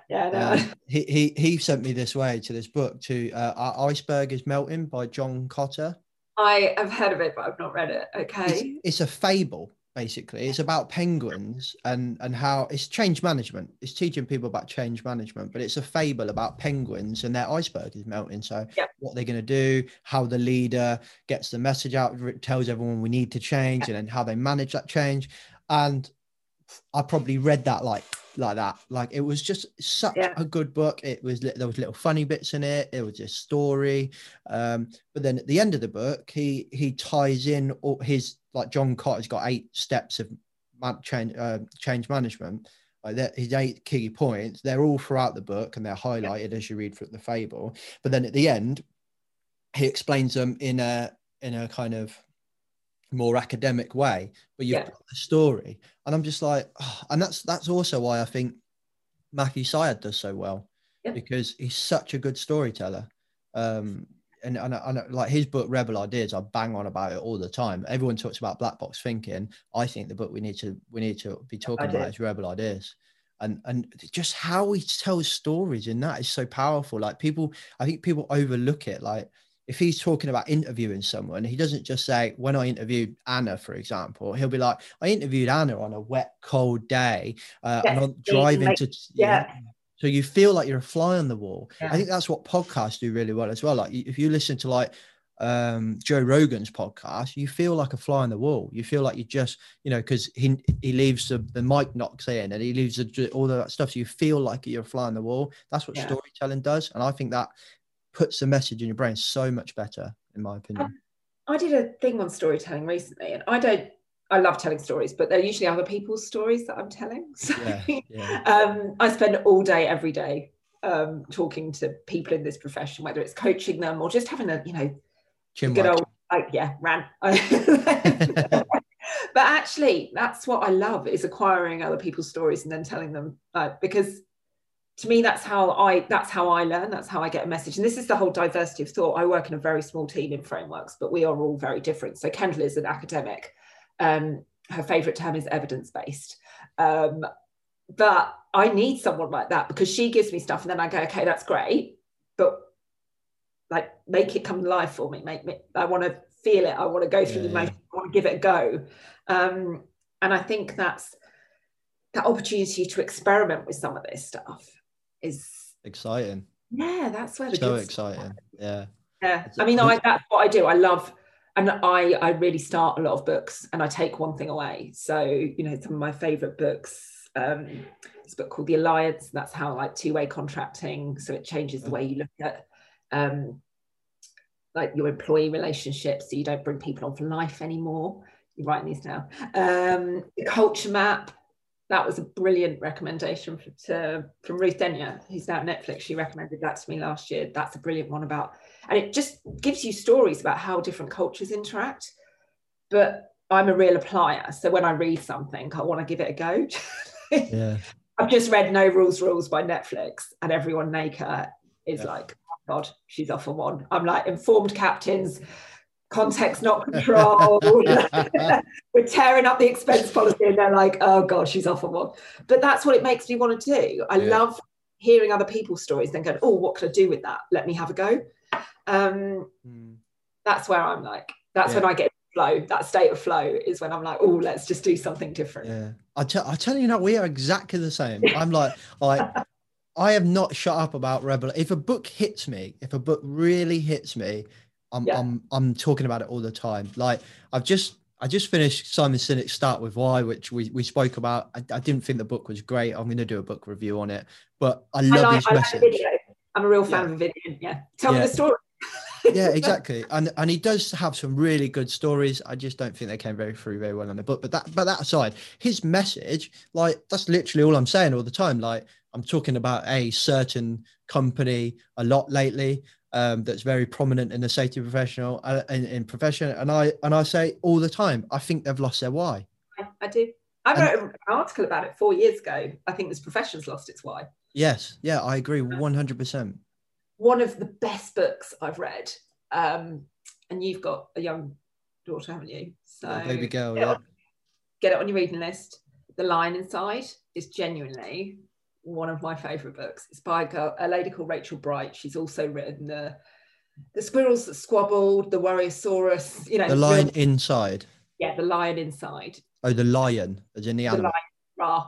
He sent me this book to Iceberg is Melting by John Cotter. I have heard of it, but I've not read it. Okay. It's a fable, basically. It's about penguins and how it's change management. It's teaching people about change management, but it's a fable about penguins and their iceberg is melting. So what they're going to do, how the leader gets the message out, tells everyone we need to change, and then how they manage that change. And I probably read that like that. Like, it was just such a good book. There was little funny bits in it. It was a story. But then at the end of the book, he ties in all his, like, John Cotter's got 8 steps of change management. Like, his 8 key points, they're all throughout the book and they're highlighted as you read through the fable. But then at the end, he explains them in a kind of more academic way, but you've got the story. And I'm just like, and that's also why I think Matthew Syed does so well, because he's such a good storyteller. And like his book Rebel Ideas, I bang on about it all the time. Everyone talks about black box thinking. I think the book we need to be talking about is Rebel Ideas. And just how he tells stories in that is so powerful. Like, I think people overlook it. Like, if he's talking about interviewing someone, he doesn't just say, when I interviewed Anna, for example, he'll be like, I interviewed Anna on a wet, cold day, and I'm driving to, so you feel like you're a fly on the wall. I think that's what podcasts do really well as well. Like, if you listen to like Joe Rogan's podcast, you feel like a fly on the wall. You feel like you just, because he leaves the mic knocks in and he leaves all of that stuff. So you feel like you're a fly on the wall. That's what storytelling does. And I think that puts the message in your brain so much better, in my opinion. I did a thing on storytelling recently, and I love telling stories, but they're usually other people's stories that I'm telling. So I spend all day, every day, talking to people in this profession, whether it's coaching them or just having a, good old, rant. But actually, that's what I love, is acquiring other people's stories and then telling them, because to me, that's how I learn. That's how I get a message. And this is the whole diversity of thought. I work in a very small team in Frameworks, but we are all very different. So Kendall is an academic. Her favorite term is evidence-based. But I need someone like that, because she gives me stuff and then I go, okay, that's great, but like, make it come to life for me. I want to feel it. I want to go through the emotion. I want to give it a go. And I think that's that opportunity to experiment with some of this stuff is exciting. Yeah, that's where the so exciting. Yeah. I mean, that's what I do. I love, and I really start a lot of books and I take one thing away. So, some of my favorite books, it's a book called The Alliance. That's how, like, two-way contracting. So it changes the way you look at like your employee relationships. So you don't bring people on for life anymore. You're writing these down. The Culture Map. That was a brilliant recommendation from Ruth Denyer, who's now at Netflix. She recommended that to me last year. That's a brilliant one and it just gives you stories about how different cultures interact. but I'm a real applier. So when I read something, I want to give it a go. Yeah. I've just read No Rules by Netflix, and everyone naked is like, oh God, she's off on one. I'm like, informed captains, context not control. We're tearing up the expense policy, and they're like, oh God, she's off on one. But that's what it makes me want to do. I love hearing other people's stories, then going, oh, what could I do with that? Let me have a go. That's where I'm like, that's when I get flow. That state of flow is when I'm like, oh, let's just do something different. Yeah, I tell you now, we are exactly the same. I'm like I have not shut up about Rebel. If a book hits me, if a book really hits me, I'm talking about it all the time. Like I just finished Simon Sinek's Start With Why, which we spoke about. I didn't think the book was great. I'm going to do a book review on it, but I love his message. I'm a real fan of Vivian. Yeah, tell me the story. Yeah, exactly. And he does have some really good stories. I just don't think they came very well in the book. But that aside, his message, like that's literally all I'm saying all the time. Like I'm talking about a certain company a lot lately that's very prominent in the safety professional in profession, and I say all the time, I think they've lost their why. I do. I wrote an article about it 4 years ago. I think this profession's lost its why. Yes, yeah, I agree 100%. One of the best books I've read, and you've got a young daughter, haven't you? So baby girl, get it on your reading list. The Lion Inside is genuinely one of my favourite books. It's by a lady called Rachel Bright. She's also written the Squirrels That Squabbled, the Warriosaurus. You know, The Lion Inside. Yeah, The Lion Inside. Oh, the lion, as in the animal. Raw.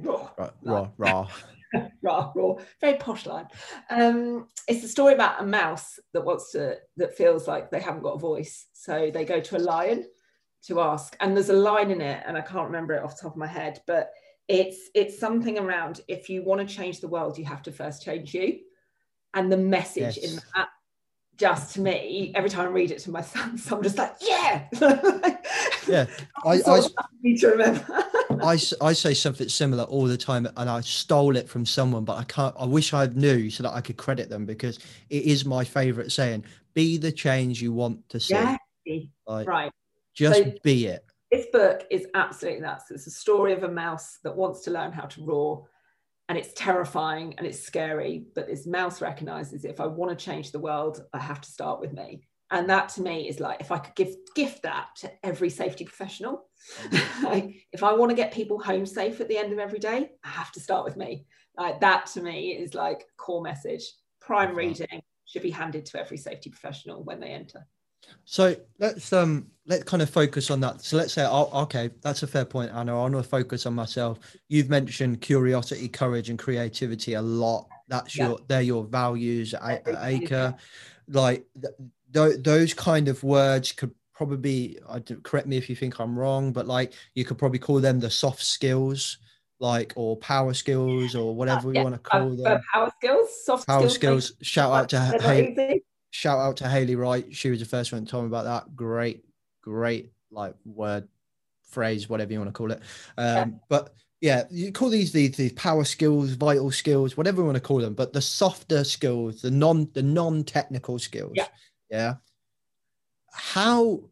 Raw. Raw. Very posh line. It's a story about a mouse that feels like they haven't got a voice, so they go to a lion to ask. And there's a line in it, and I can't remember it off the top of my head, but it's something around, if you want to change the world, you have to first change you. And the message in that, just to me, every time I read it to my sons, I'm just like, yeah. Yeah. I need to remember. I say something similar all the time, and I stole it from someone, but I wish I knew so that I could credit them, because it is my favorite saying: be the change you want to see. Like, right. Just be it. This book is absolutely that. So it's a story of a mouse that wants to learn how to roar, and it's terrifying and it's scary, but this mouse recognizes, if I want to change the world, I have to start with me. And that to me is like, if I could gift that to every safety professional, like, if I want to get people home safe at the end of every day, I have to start with me. Like, that to me is like core message. Prime reading should be handed to every safety professional when they enter. So let's kind of focus on that. So let's say, okay, that's a fair point, Anna. I want to focus on myself. You've mentioned curiosity, courage, and creativity a lot. They're your values at Acre. Like those kind of words could probably, correct me if you think I'm wrong, but like you could probably call them the soft skills, like, or power skills, or whatever we want to call them. Power skills, soft skills. Shout out to Hayley Wright. She was the first one to tell me about that. Great like word, phrase, whatever you want to call it. But yeah, you call these power skills, vital skills, whatever you want to call them. But the softer skills, the non-technical skills. Yeah. How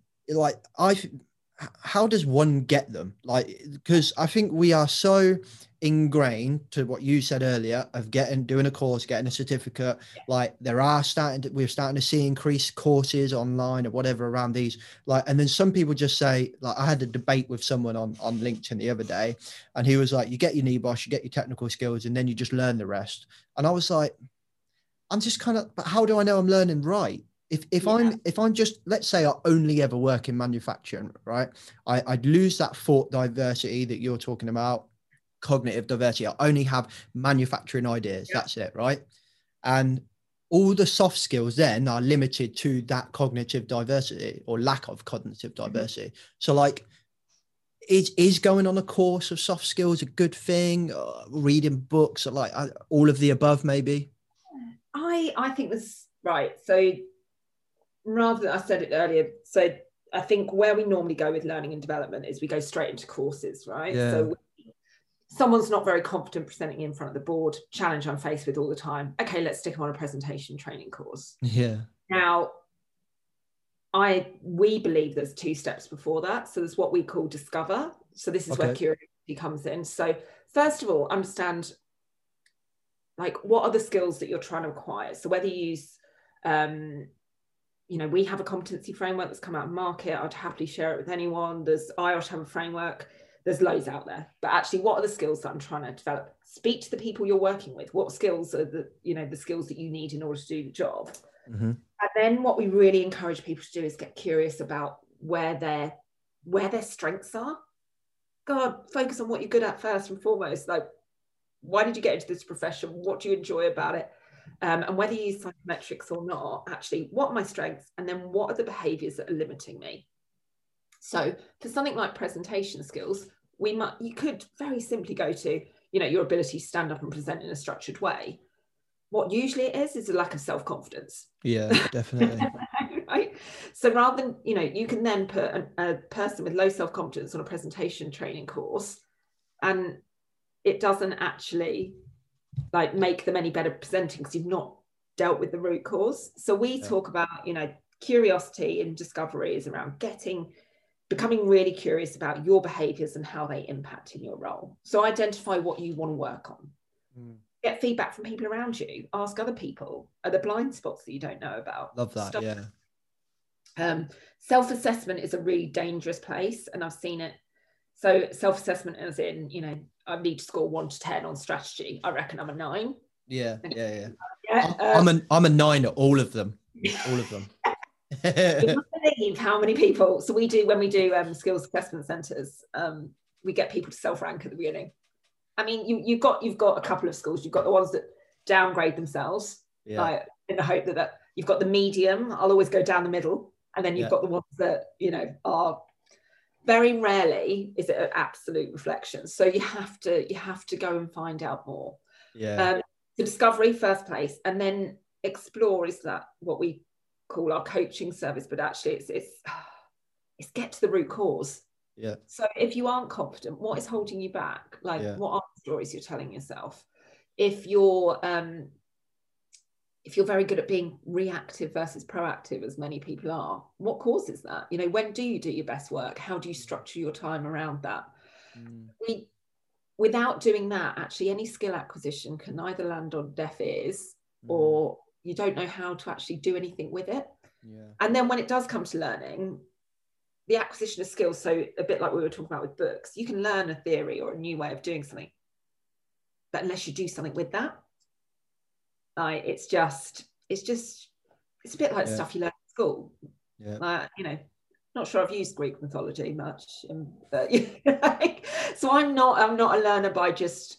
does one get them? Like, because I think we are so ingrained to what you said earlier of doing a course, getting a certificate. Like we're starting to see increased courses online or whatever around these. Like, and then some people just say, like, I had a debate with someone on LinkedIn the other day, and he was like, you get your NEBOSH, you get your technical skills, and then you just learn the rest. And I was like, I'm just kind of, but how do I know I'm learning right? If I'm just, let's say I only ever work in manufacturing, right? I'd lose that thought diversity that you're talking about, cognitive diversity. I only have manufacturing ideas. That's it, right? And all the soft skills then are limited to that cognitive diversity or lack of cognitive diversity. So like, is going on a course of soft skills a good thing? Reading books, or like all of the above, maybe? I think that's right. So rather than, I said it earlier, so I think where we normally go with learning and development is we go straight into courses, right? Yeah. So someone's not very confident presenting in front of the board, challenge I'm faced with all the time. Okay, let's stick them on a presentation training course. Yeah. Now, we believe there's 2 steps before that. So there's what we call discover. So this is where curiosity comes in. So first of all, understand like what are the skills that you're trying to acquire. So whether you use, we have a competency framework that's come out of market. I'd happily share it with anyone. There's IOSH have a framework. There's loads out there. But actually, what are the skills that I'm trying to develop? Speak to the people you're working with. What skills are the skills that you need in order to do the job? Mm-hmm. And then what we really encourage people to do is get curious about where their strengths are. God, focus on what you're good at first and foremost. Like, why did you get into this profession? What do you enjoy about it? And whether you use psychometrics or not, actually, what are my strengths? And then what are the behaviors that are limiting me? So for something like presentation skills, you could very simply go to, your ability to stand up and present in a structured way. What usually it is a lack of self-confidence. Yeah, definitely. Right? So rather than, you can then put a person with low self-confidence on a presentation training course, and it doesn't actually like make them any better presenting because you've not dealt with the root cause. So we talk about, curiosity and discovery is around becoming really curious about your behaviors and how they impact in your role. So identify what you want to work on. Get feedback from people around you. Ask other people. Are there blind spots that you don't know about? Love that. Yeah. Self-assessment is a really dangerous place, and I've seen it. So self-assessment as in, I need to score 1 to 10 on strategy. I reckon I'm a 9. Yeah. I'm a 9 at all of them. All of them. You can't believe how many people. So when we do skills assessment centres, we get people to self-rank at the beginning. I mean, you've got a couple of schools. You've got the ones that downgrade themselves, like in the hope that you've got the medium. I'll always go down the middle, and then you've got the ones that are very rarely is it an absolute reflection. So you have to go and find out more. Yeah. The discovery first place, and then explore is that what we call our coaching service, but actually it's get to the root cause. Yeah. So if you aren't confident, what is holding you back? Like, what are the stories you're telling yourself? If you're very good at being reactive versus proactive, as many people are, what causes that? When do you do your best work? How do you structure your time around that? Without doing that, actually, any skill acquisition can either land on deaf ears or you don't know how to actually do anything with it. Yeah. And then when it does come to learning, the acquisition of skills, so a bit like we were talking about with books, you can learn a theory or a new way of doing something, but unless you do something with that, like it's a bit like stuff you learn at school. Not sure I've used Greek mythology much, but so I'm not a learner by just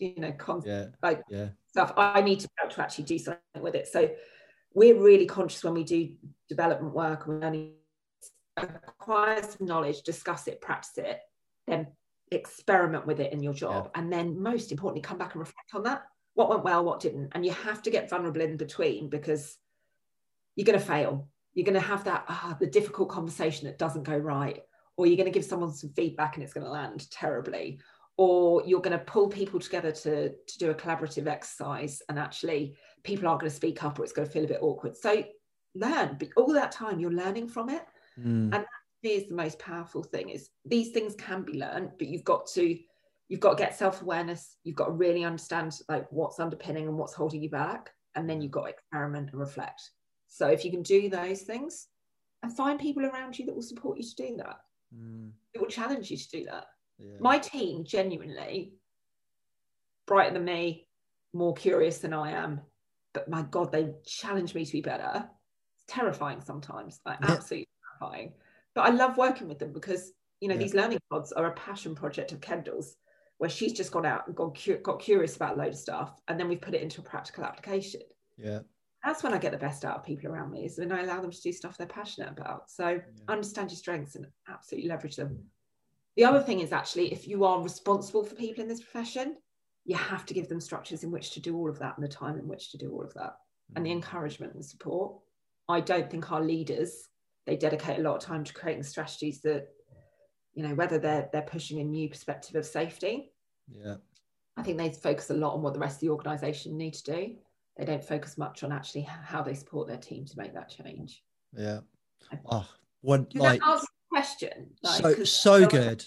stuff. I need to be able to actually do something with it. So we're really conscious when we do development work and learning, acquire some knowledge, discuss it, practice it, then experiment with it in your job, and then most importantly come back and reflect on that. What went well, what didn't? And you have to get vulnerable in between, because you're going to fail. You're going to have that the difficult conversation that doesn't go right, or you're going to give someone some feedback and it's going to land terribly, or you're going to pull people together to do a collaborative exercise and actually people aren't going to speak up, or it's going to feel a bit awkward. So learn, but all that time you're learning from it. And that is the most powerful thing, is these things can be learned, but you've got to get self-awareness. You've got to really understand like what's underpinning and what's holding you back, and then you've got to experiment and reflect. So if you can do those things and find people around you that will support you to do that, it will challenge you to do that. My team, genuinely brighter than me, more curious than I am, but my God, they challenge me to be better. It's terrifying sometimes, like absolutely terrifying. But I love working with them because, these learning pods are a passion project of Kendall's, where she's just gone out and got curious about a load of stuff, and then we've put it into a practical application. Yeah. That's when I get the best out of people around me, is when I allow them to do stuff they're passionate about. So understand your strengths and absolutely leverage them. The other thing is, actually, if you are responsible for people in this profession, you have to give them structures in which to do all of that and the time in which to do all of that, and the encouragement and support. I don't think our leaders, they dedicate a lot of time to creating strategies that, whether they're pushing a new perspective of safety. Yeah. I think they focus a lot on what the rest of the organisation need to do. They don't focus much on actually how they support their team to make that change. Yeah. Oh, what Did like that answer the question? so good.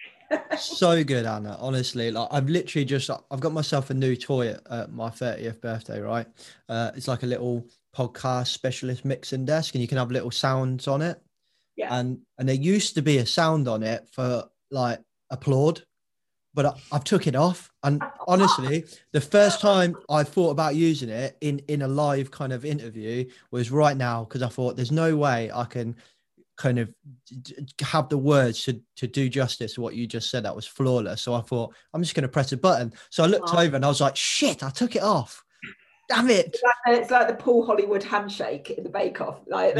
So good, Anna. Honestly, like I've got myself a new toy at my 30th birthday, right? It's like a little podcast specialist mixing desk, and you can have little sounds on it. Yeah. And there used to be a sound on it for like applaud, but I've took it off. And honestly, the first time I thought about using it in a live kind of interview was right now, because I thought there's no way I can kind of have the words to do justice to what you just said. That was flawless. So I thought, I'm just going to press a button. So I looked over and I was like, shit, I took it off. Damn it. It's like the Paul Hollywood handshake in the Bake Off. Like,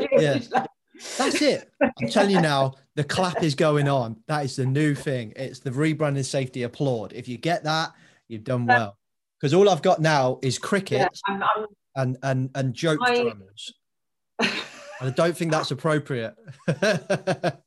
That's it. I'm telling you now, the clap is going on. That is the new thing. It's the rebranding safety applaud. If you get that, you've done well. Because all I've got now is crickets and joke drummers. And I don't think that's appropriate. But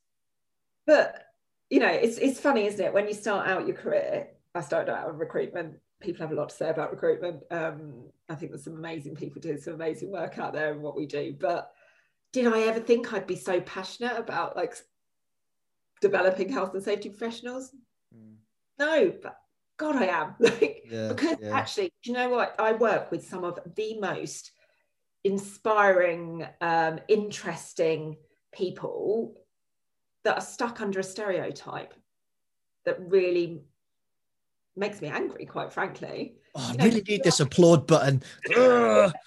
you know, it's funny, isn't it? When you start out your career, I started out in recruitment. People have a lot to say about recruitment. I think there's some amazing people doing some amazing work out there in what we do. But did I ever think I'd be so passionate about like developing health and safety professionals? No, but God, I am. Actually, do you know what? I work with some of the most inspiring, interesting people that are stuck under a stereotype that really makes me angry, quite frankly. I really need this applaud button. but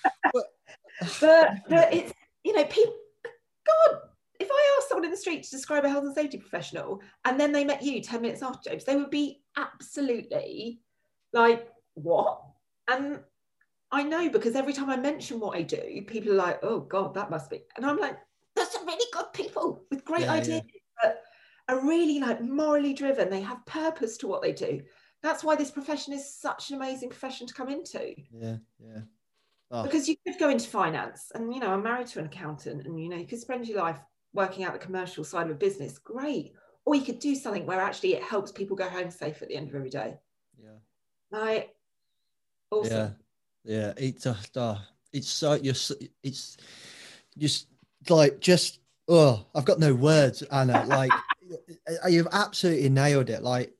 it's, you know, people, God, if I asked someone in the street to describe a health and safety professional and then they met you 10 minutes after, James, they would be absolutely like, what? And I know, because every time I mention what I do, people are like, oh God, that must be. And I'm like, there's some really good people with great ideas that are really like morally driven. They have purpose to what they do. That's why this profession is such an amazing profession to come into. Because you could go into finance and, you know, I'm married to an accountant and, you know, you could spend your life working out the commercial side of a business. Great. Or you could do something where actually it helps people go home safe at the end of every day. Like, awesome. It's so, it's just like, I've got no words, Anna. Like, you've absolutely nailed it. Like,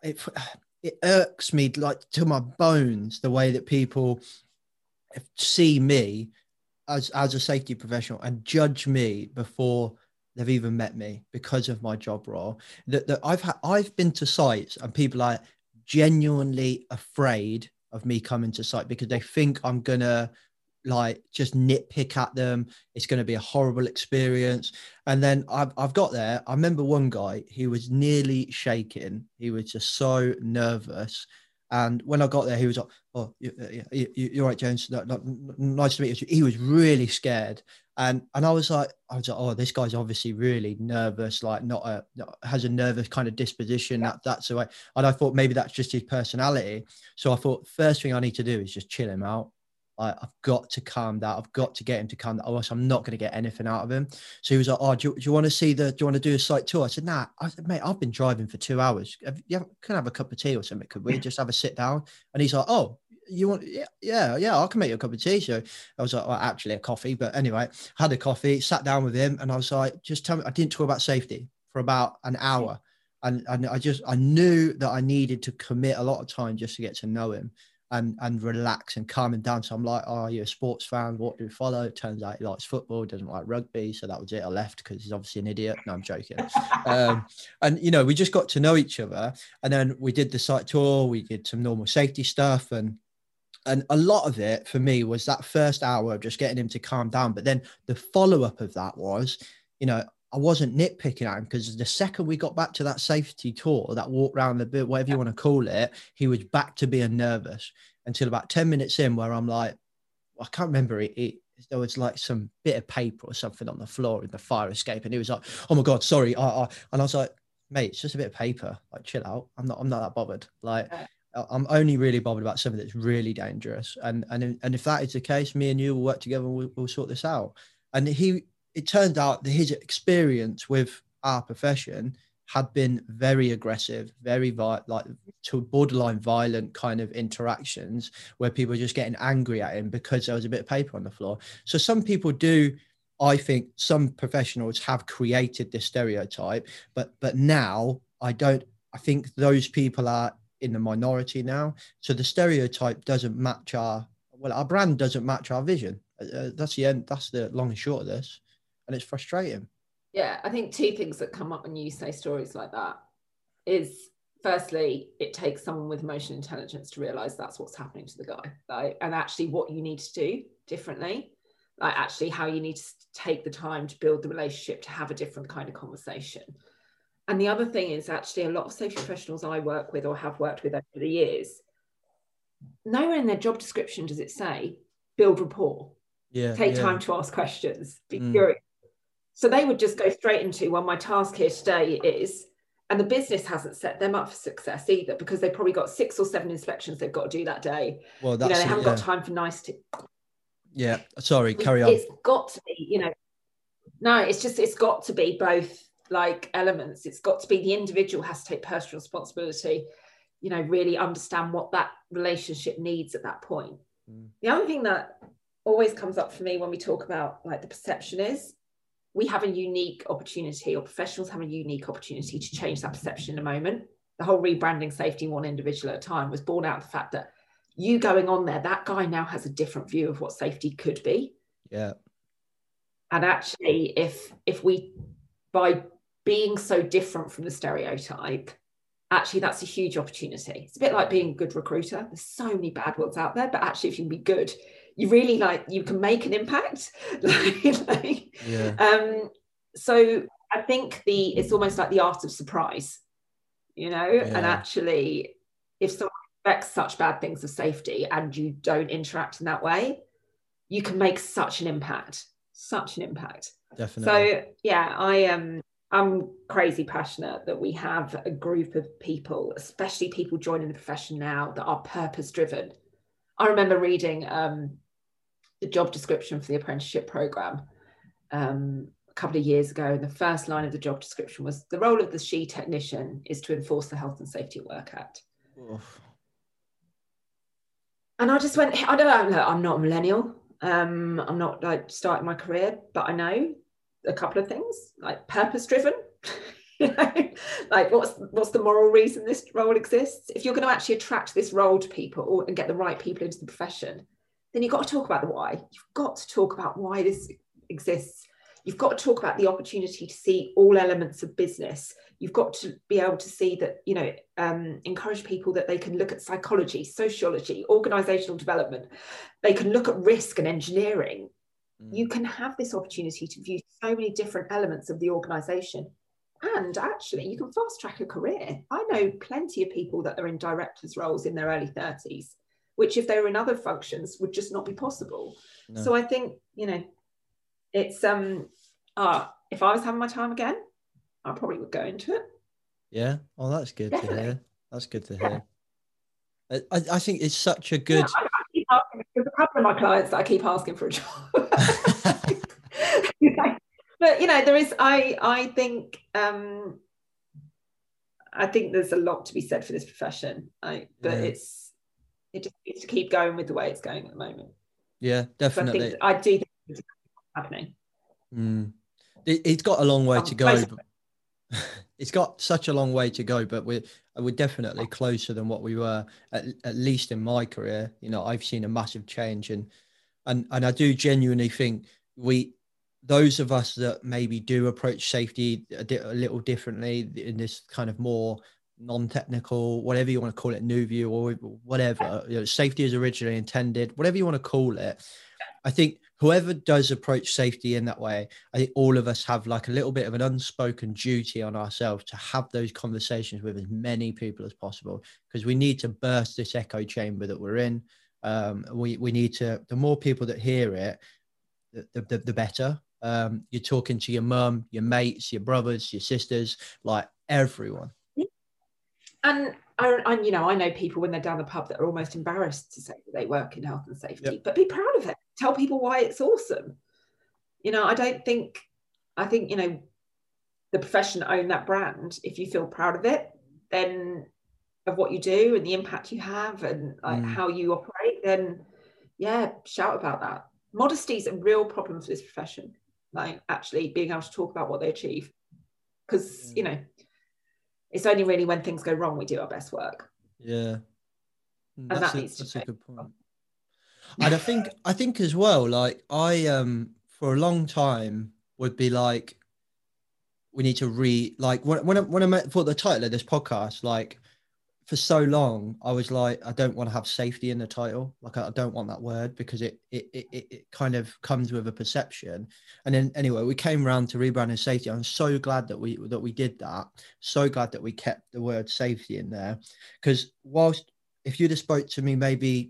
it irks me like to my bones the way that people see me as a safety professional and judge me before they've even met me because of my job role. That I've been to sites and people are genuinely afraid of me coming to site because they think I'm gonna like just nitpick at them. It's going to be a horrible experience. And then I've got there. I remember one guy, he was nearly shaking. He was just so nervous. And when I got there, he was like, oh, you're right, James. Nice to meet you. He was really scared. And I was like, oh, this guy's obviously really nervous, like has a nervous kind of disposition. That's the way. And I thought maybe that's just his personality. So I thought first thing I need to do is just chill him out. I've got to calm down. I've got to get him to calm down. Or else I'm not going to get anything out of him. So he was like, oh, do you want to do you want to do a site tour? I said, nah. I said, mate, I've been driving for 2 hours. Can I have a cup of tea or something? Could we just have a sit down? And he's like, oh, you want, yeah, I can make you a cup of tea. So I was like, well, actually a coffee. But anyway, had a coffee, sat down with him. And I was like, just tell me, I didn't talk about safety for about an hour. And I knew that I needed to commit a lot of time just to get to know him. And relax and calm him down. So I'm like, oh, you're a sports fan. What do you follow? It turns out he likes football, doesn't like rugby. So that was it. I left because he's obviously an idiot. No, I'm joking. And, you know, we just got to know each other. And then we did the site tour. We did some normal safety stuff. And a lot of it for me was that first hour of just getting him to calm down. But then the follow-up of that was, you know, I wasn't nitpicking at him because the second we got back to that safety tour, that walk around the bit, whatever you want to call it, he was back to being nervous until about 10 minutes in where I'm like, I can't remember there was like some bit of paper or something on the floor in the fire escape. And he was like, oh my God, sorry. And I was like, mate, it's just a bit of paper. Like, chill out. I'm not that bothered. Like, I'm only really bothered about something that's really dangerous. And if that is the case, me and you will work together and we'll sort this out. And it turned out that his experience with our profession had been very aggressive, very like to borderline violent kind of interactions where people were just getting angry at him because there was a bit of paper on the floor. So some people do I think some professionals have created this stereotype, but now I think those people are in the minority now. So the stereotype doesn't match our brand doesn't match our vision. That's the end. That's the long and short of this. And it's frustrating. Yeah, I think two things that come up when you say stories like that is, firstly, it takes someone with emotional intelligence to realize that's what's happening to the guy, right? And actually what you need to do differently, like actually how you need to take the time to build the relationship, to have a different kind of conversation. And the other thing is, actually, a lot of safety professionals I work with or have worked with over the years, nowhere in their job description does it say build rapport, take time to ask questions, be curious. So they would just go straight into, well, my task here today is, and the business hasn't set them up for success either, because they've probably got 6 or 7 inspections they've got to do that day. Well, that's, they haven't got time for nicety. Yeah, sorry, carry on. It's got to be, no, it's got to be both like elements. It's got to be the individual has to take personal responsibility, really understand what that relationship needs at that point. The other thing that always comes up for me when we talk about like the perception is, we have a unique opportunity, or professionals have a unique opportunity to change that perception in a moment. The whole rebranding safety one individual at a time was born out of the fact that you going on there, that guy now has a different view of what safety could be. Yeah. And actually, if we, by being so different from the stereotype, actually that's a huge opportunity. It's a bit like being a good recruiter. There's so many bad ones out there, but actually if you can be good, you really you can make an impact. So I think it's almost like the art of surprise, and actually if someone expects such bad things of safety and you don't interact in that way, you can make such an impact. Definitely. So yeah, I'm crazy passionate that we have a group of people, especially people joining the profession now, that are purpose driven. I remember reading the job description for the apprenticeship program a couple of years ago, and the first line of the job description was, the role of the SHE technician is to enforce the Health and Safety at Work Act. Oof. And I just went, I don't know, I'm not a millennial. I'm not like starting my career, but I know a couple of things, like purpose driven. Like what's the moral reason this role exists? If you're going to actually attract this role to people and get the right people into the profession, then you've got to talk about the why. You've got to talk about why this exists. You've got to talk about the opportunity to see all elements of business. You've got to be able to see that, encourage people that they can look at psychology, sociology, organizational development. They can look at risk and engineering. You can have this opportunity to view so many different elements of the organization. And actually, you can fast track a career. I know plenty of people that are in directors' roles in their early 30s, which if they were in other functions would just not be possible. No. So I think, it's, if I was having my time again, I probably would go into it. Yeah. Oh, that's good to hear. That's good to hear. I think it's such a good... Yeah, I keep asking, there's a couple of my clients that I keep asking for a job. But there is, I think there's a lot to be said for this profession. It just needs to keep going with the way it's going at the moment. Yeah, definitely. I do think it's happening. It's got a long way to go. It's got such a long way to go, but we're definitely closer than what we were, at least in my career. I've seen a massive change, and I do genuinely think those of us that maybe do approach safety a little differently in this kind of more non-technical, whatever you want to call it, new view or whatever, safety is originally intended, whatever you want to call it. I think whoever does approach safety in that way, I think all of us have like a little bit of an unspoken duty on ourselves to have those conversations with as many people as possible, because we need to burst this echo chamber that we're in. We need to, the more people that hear it, the better. You're talking to your mum, your mates, your brothers, your sisters, like everyone. And I know people when they're down the pub that are almost embarrassed to say that they work in health and safety, but be proud of it. Tell people why it's awesome. I think, the profession own that brand. If you feel proud of it, then of what you do and the impact you have and how you operate, then shout about that. Modesty is a real problem for this profession. like actually being able to talk about what they achieve. Because, you know, it's only really when things go wrong we do our best work. Yeah. And That's that's a good point. And I think as well, like I for a long time would be like, we need to like when I met for the title of this podcast, like for so long I was like, I don't want to have safety in the title. Like I don't want that word because it kind of comes with a perception. And then anyway, we came around to rebranding safety. I'm so glad that we did that. So glad that we kept the word safety in there, because whilst if you'd have spoke to me maybe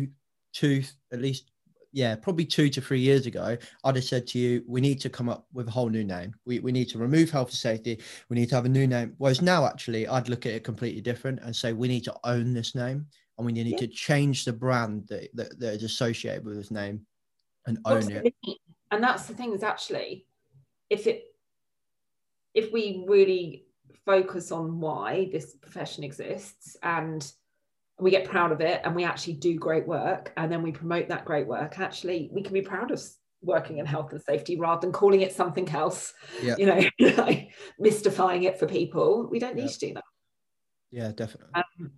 probably 2 to 3 years ago, I'd have said to you, we need to come up with a whole new name. We need to remove health and safety. We need to have a new name. Whereas now, actually, I'd look at it completely different and say, we need to own this name, and we need to change the brand that is associated with this name and own it. And that's the thing, is actually, if we really focus on why this profession exists and we get proud of it and we actually do great work and then we promote that great work, actually we can be proud of working in health and safety rather than calling it something else, you know, like mystifying it for people. We don't need to do that. Yeah, definitely.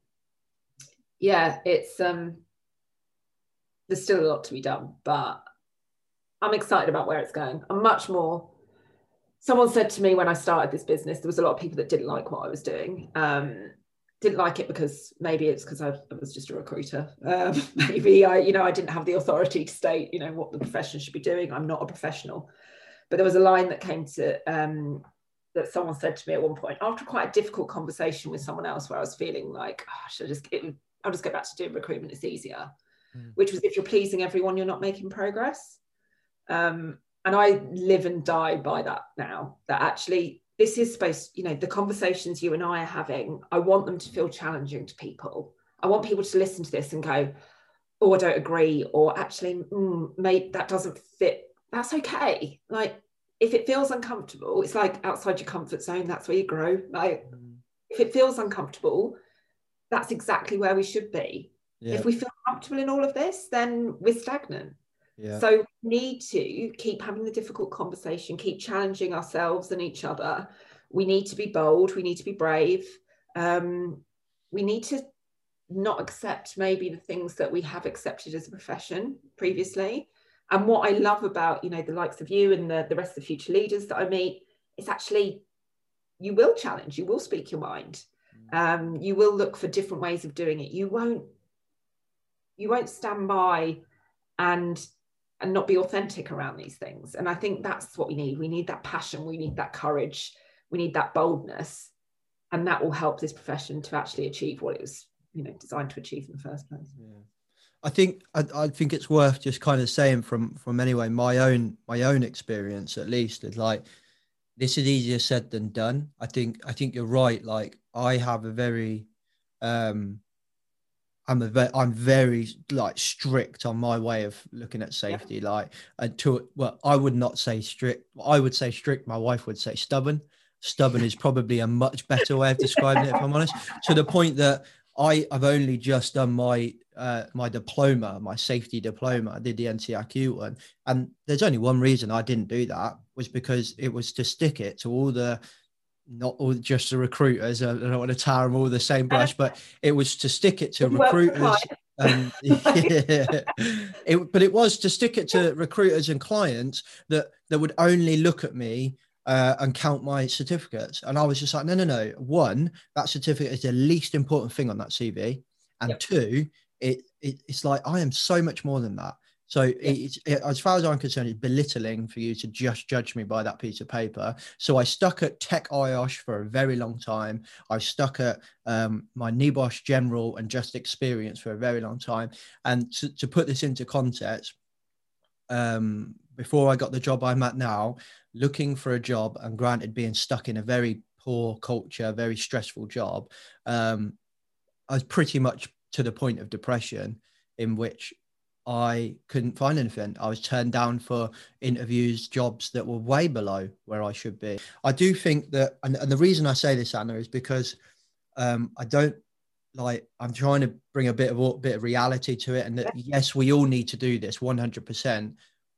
It's there's still a lot to be done, but I'm excited about where it's going. I'm much more, someone said to me when I started this business, there was a lot of people that didn't like what I was doing. Didn't like it because maybe it's because I was just a recruiter. Maybe I didn't have the authority to state, you know, what the profession should be doing. I'm not a professional. But there was a line that came to, that someone said to me at one point, after quite a difficult conversation with someone else where I was feeling like, I'll just go back to doing recruitment, it's easier. Which was, if you're pleasing everyone, you're not making progress. And I live and die by that now, that actually, this is supposed, you know, the conversations you and I are having, I want them to feel challenging to people. I want people to listen to this and go, oh, I don't agree, or actually, mate, that doesn't fit. That's okay. Like, if it feels uncomfortable, it's like outside your comfort zone, that's where you grow. Like, if it feels uncomfortable, that's exactly where we should be. Yeah. If we feel comfortable in all of this, then we're stagnant. Yeah. So we need to keep having the difficult conversation, keep challenging ourselves and each other. We need to be bold. We need to be brave. We need to not accept maybe the things that we have accepted as a profession previously. And what I love about, you know, the likes of you and the rest of the future leaders that I meet, is actually, you will challenge, you will speak your mind. You will look for different ways of doing it. You won't stand by and not be authentic around these things. And I think that's what we need. We need that passion. We need that courage. We need that boldness. And that will help this profession to actually achieve what it was, you know, designed to achieve in the first place. Yeah. I think it's worth just kind of saying from anyway, my own experience, at least, is like, this is easier said than done. I think you're right. Like, I have a very, I'm very like strict on my way of looking at safety. Yeah. Like, I would not say strict. I would say strict. My wife would say stubborn. Stubborn is probably a much better way of describing it, if I'm honest. To the point that I've only just done my diploma, my safety diploma. I did the NCRQ one, and there's only one reason I didn't do that, was because it was to stick it to all the, not all just the recruiters. I don't want to tar them all the same brush, but it was to stick it to recruiters. But it was to stick it to recruiters and clients that would only look at me and count my certificates. And I was just like, no. One, that certificate is the least important thing on that CV. And two, it's like, I am so much more than that. So as far as I'm concerned, it's belittling for you to just judge me by that piece of paper. So I stuck at Tech IOSH for a very long time. I stuck at my NEBOSH General and Just Experience for a very long time. And to put this into context, before I got the job I'm at now, looking for a job, and granted being stuck in a very poor culture, very stressful job, I was pretty much to the point of depression, in which I couldn't find anything. I was turned down for interviews, jobs that were way below where I should be. I do think that, and the reason I say this, Anna, is because I'm trying to bring a bit of reality to it. And that, yes, we all need to do this 100%,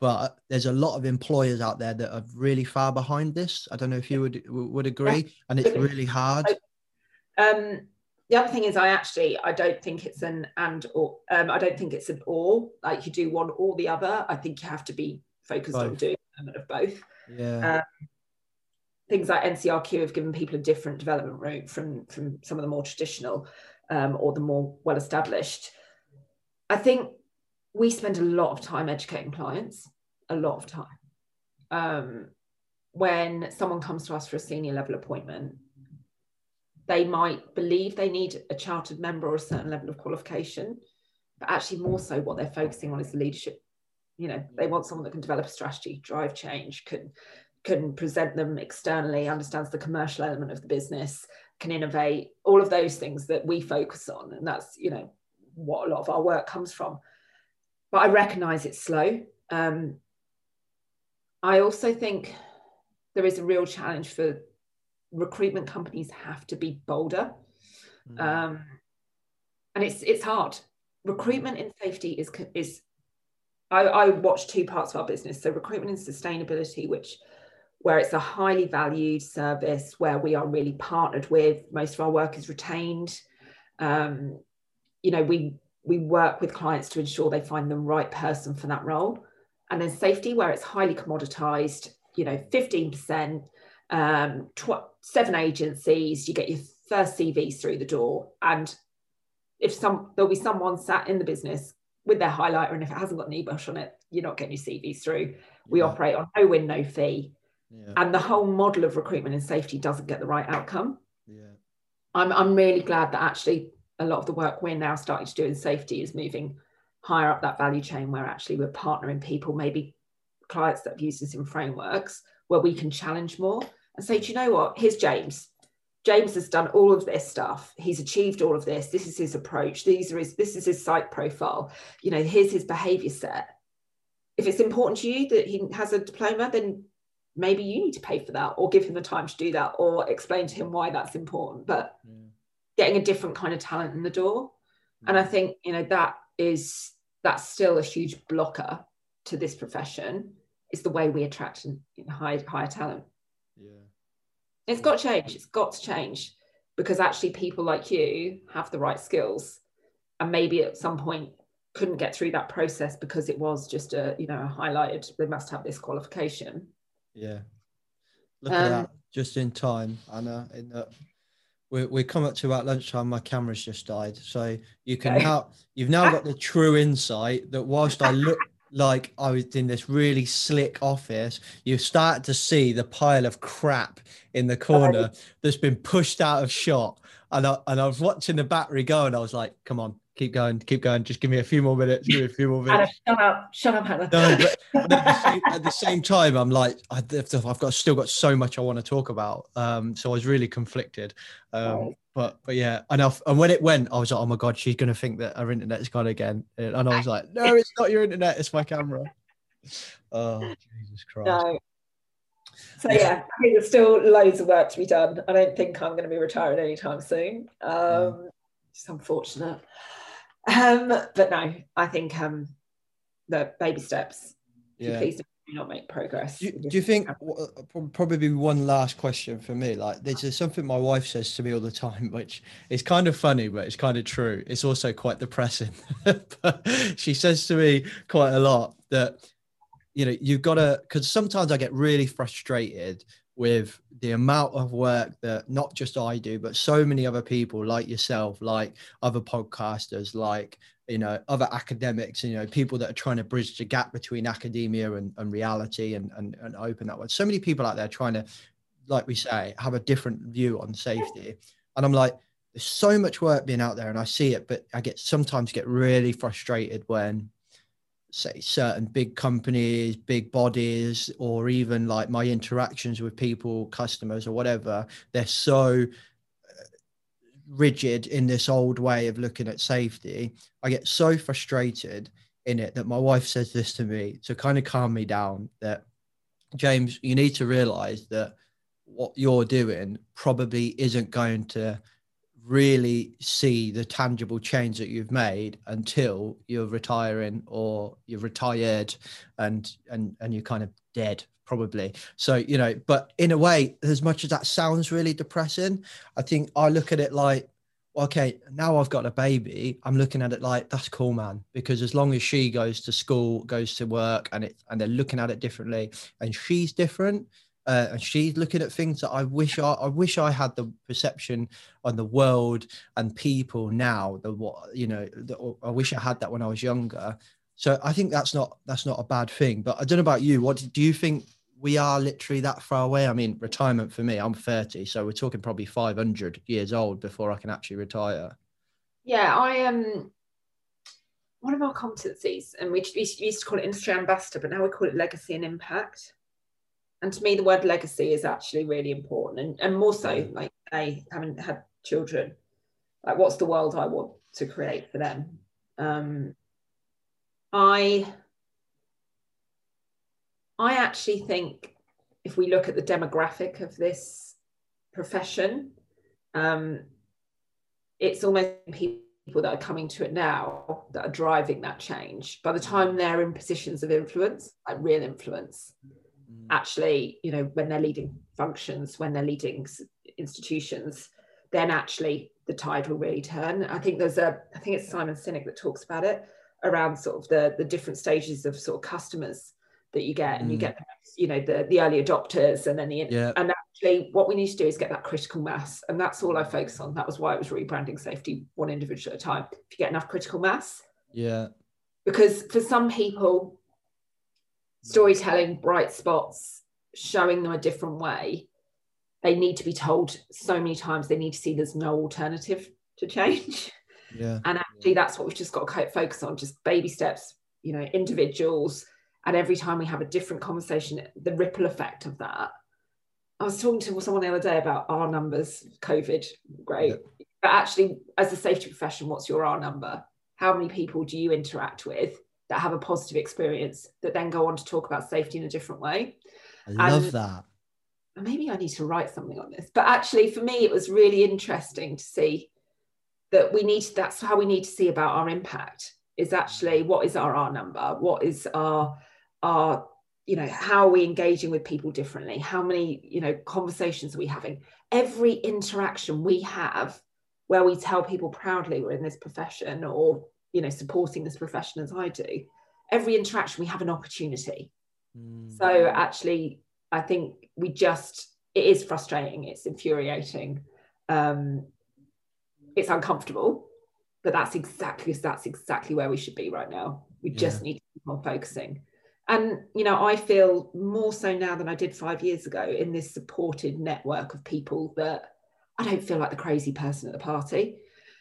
but there's a lot of employers out there that are really far behind this. I don't know if you would agree, and it's really hard. The other thing is, I don't think it's an and or. I don't think it's an or. Like, you do one or the other. I think you have to be focused on doing an element of both. Yeah. Things like NCRQ have given people a different development route from some of the more traditional or the more well-established. I think we spend a lot of time educating clients, a lot of time. When someone comes to us for a senior level appointment, they might believe they need a chartered member or a certain level of qualification, but actually more so what they're focusing on is the leadership. You know, they want someone that can develop a strategy, drive change, can present them externally, understands the commercial element of the business, can innovate, all of those things that we focus on. And that's, you know, what a lot of our work comes from. But I recognise it's slow. I also think there is a real challenge for recruitment companies have to be bolder. And it's hard. Recruitment in safety is I watch two parts of our business. So recruitment and sustainability, where it's a highly valued service, where we are really partnered with, most of our work is retained. You know, we work with clients to ensure they find the right person for that role. And then safety, where it's highly commoditized, you know, 15%, 7 agencies, you get your first CVs through the door. And there'll be someone sat in the business with their highlighter, and if it hasn't got an e-bush on it, you're not getting your CVs through. We operate on no win, no fee. And the whole model of recruitment and safety doesn't get the right outcome. I'm really glad that actually a lot of the work we're now starting to do in safety is moving higher up that value chain, where actually we're partnering people, maybe clients that have used us in frameworks, where we can challenge more and say, do you know what, here's James has done all of this stuff, he's achieved all of this, this is his approach, this is his site profile, you know, here's his behavior set. If it's important to you that he has a diploma, then maybe you need to pay for that, or give him the time to do that, or explain to him why that's important. But getting a different kind of talent in the door. And I think, you know, that's still a huge blocker to this profession, is the way we attract and hire talent. It's got to change. It's got to change, because actually people like you have the right skills, and maybe at some point couldn't get through that process because it was just a highlighted, they must have this qualification. Look at that, just in time, Anna. We come up to about lunchtime, my camera's just died, so you've now got the true insight that whilst I look like I was in this really slick office, you start to see the pile of crap in the corner that's been pushed out of shot. And I was watching the battery go, and I was like, come on, keep going. Just give me a few more minutes. Anna, shut up, Hannah. No, but at the same time, I'm like, I've still got so much I want to talk about. So I was really conflicted. But yeah, enough. And when it went, I was like, oh my God, she's going to think that her internet's gone again. And I was like, no, it's not your internet, it's my camera. Oh, Jesus Christ. No. So yeah, I think there's still loads of work to be done. I don't think I'm going to be retiring anytime soon. It's unfortunate. But no, I think the baby steps. Please do not make progress. Do you think, probably one last question for me, like this is something my wife says to me all the time, which is kind of funny, but it's kind of true. It's also quite depressing. But she says to me quite a lot that, you know, you've got to, because sometimes I get really frustrated with the amount of work that not just I do, but so many other people like yourself, like other podcasters, like, you know, other academics, you know, people that are trying to bridge the gap between academia and reality and open that way. So many people out there trying to, like we say, have a different view on safety. And I'm like, there's so much work being out there and I see it, but I sometimes get really frustrated when, say, certain big companies, big bodies, or even like my interactions with people, customers or whatever, they're so rigid in this old way of looking at safety. I get so frustrated in it that my wife says this to me to kind of calm me down, that James, you need to realize that what you're doing probably isn't going to really see the tangible change that you've made until you're retiring or you're retired and you're kind of dead probably. So, you know, but in a way, as much as that sounds really depressing, I think I look at it like, okay, now I've got a baby, I'm looking at it like, that's cool, man, because as long as she goes to school, goes to work, and they're looking at it differently, and she's different, and she's looking at things that I wish I had the perception on the world and people now, I wish I had that when I was younger. So I think that's not a bad thing. But I don't know about you. What do you think? We are literally that far away. I mean, retirement for me, I'm 30, so we're talking probably 500 years old before I can actually retire. Yeah, I am. One of our competencies, and we used to call it industry ambassador, but now we call it legacy and impact. And to me, the word legacy is actually really important, and more so, like, I haven't had children. Like, what's the world I want to create for them? I actually think if we look at the demographic of this profession, it's almost people that are coming to it now that are driving that change. By the time they're in positions of influence, like real influence, actually, you know, when they're leading functions, when they're leading institutions, then actually the tide will really turn. I think it's Simon Sinek that talks about it, around sort of the different stages of sort of customers that you get, and you get, you know, the early adopters, and then and actually what we need to do is get that critical mass, and that's all I focus on. That was why it was rebranding safety one individual at a time. If you get enough critical mass, because for some people, storytelling, bright spots, showing them a different way, they need to be told so many times, they need to see there's no alternative to change. And actually that's what we've just got to focus on, just baby steps, you know, individuals. And every time we have a different conversation, the ripple effect of that. I was talking to someone the other day about R numbers, COVID, great. But actually, as a safety profession, what's your R number? How many people do you interact with that have a positive experience that then go on to talk about safety in a different way? I love that. Maybe I need to write something on this. But actually, for me, it was really interesting to see that that's how we need to see about our impact, is actually, what is our R number? What is our, you know, how are we engaging with people differently? How many, you know, conversations are we having? Every interaction we have where we tell people proudly we're in this profession, or, you know, supporting this profession as I do, every interaction we have an opportunity. So actually, I think it is frustrating, it's infuriating, it's uncomfortable, but that's exactly where we should be right now. We just need to keep on focusing. And, you know, I feel more so now than I did 5 years ago in this supported network of people that I don't feel like the crazy person at the party.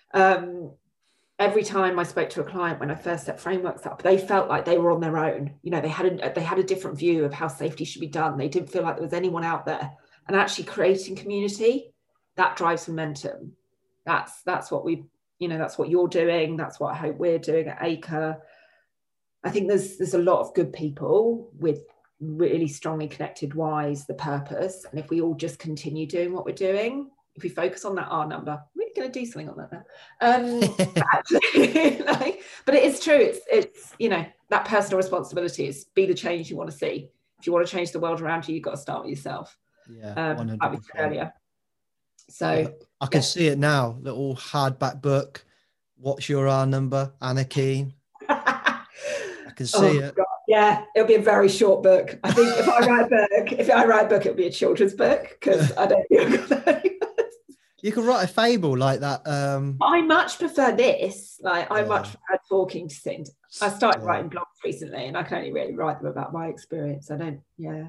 Every time I spoke to a client when I first set frameworks up, they felt like they were on their own. You know, they had a different view of how safety should be done. They didn't feel like there was anyone out there. And actually creating community, that drives momentum. That's what that's what you're doing. That's what I hope we're doing at Acre. I think there's a lot of good people with really strongly connected whys, the purpose. And if we all just continue doing what we're doing, if we focus on that R number, we're going to do something on that now. Actually, but it is true. It's you know, that personal responsibility is be the change you want to see. If you want to change the world around you, you've got to start with yourself. Yeah, 100%. Like we said earlier. So I can see it now. Little hardback book. What's your R number, Anna Keane? I can see it. God. Yeah, it'll be a very short book. I think if I write a book, it'll be a children's book, because I don't think I've got that. You can write a fable like that. I much prefer this. I much prefer talking to things. I started writing blogs recently, and I can only really write them about my experience. I don't.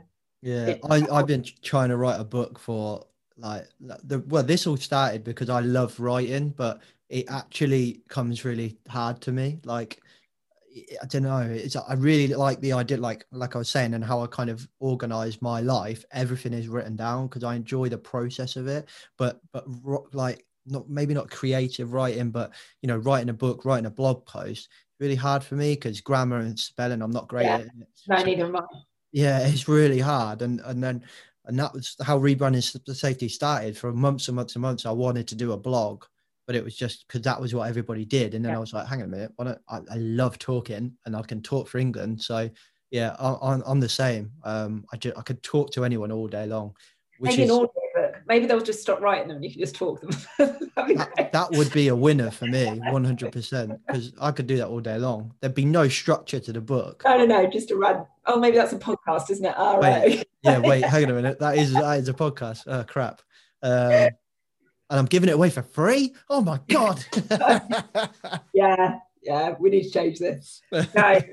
I've been trying to write a book for this all started because I love writing, but it actually comes really hard to me. Like, I don't know. I really like the idea, like I was saying, and how I kind of organize my life. Everything is written down because I enjoy the process of it. But like, not creative writing, but, you know, writing a book, writing a blog post, really hard for me because grammar and spelling, I'm not great at it. No, neither am I. Yeah, it's really hard. And that was how Rebranding Safety started. For months and months and months, I wanted to do a blog but it was just because that was what everybody did. And then Yeah. I was like, hang on a minute, I love talking and I can talk for England. So yeah, I'm the same. I could talk to anyone all day long, which Maybe is an audiobook. Maybe they'll just stop writing them and you can just talk them. That'd be great. that would be a winner for me, 100%, because I could do that all day long. There'd be no structure to the book. No, just a run. Oh, maybe that's a podcast, isn't it? All right. Wait, hang on a minute. That is a podcast. Oh, crap. And I'm giving it away for free. Oh my God. Yeah, we need to change this. No.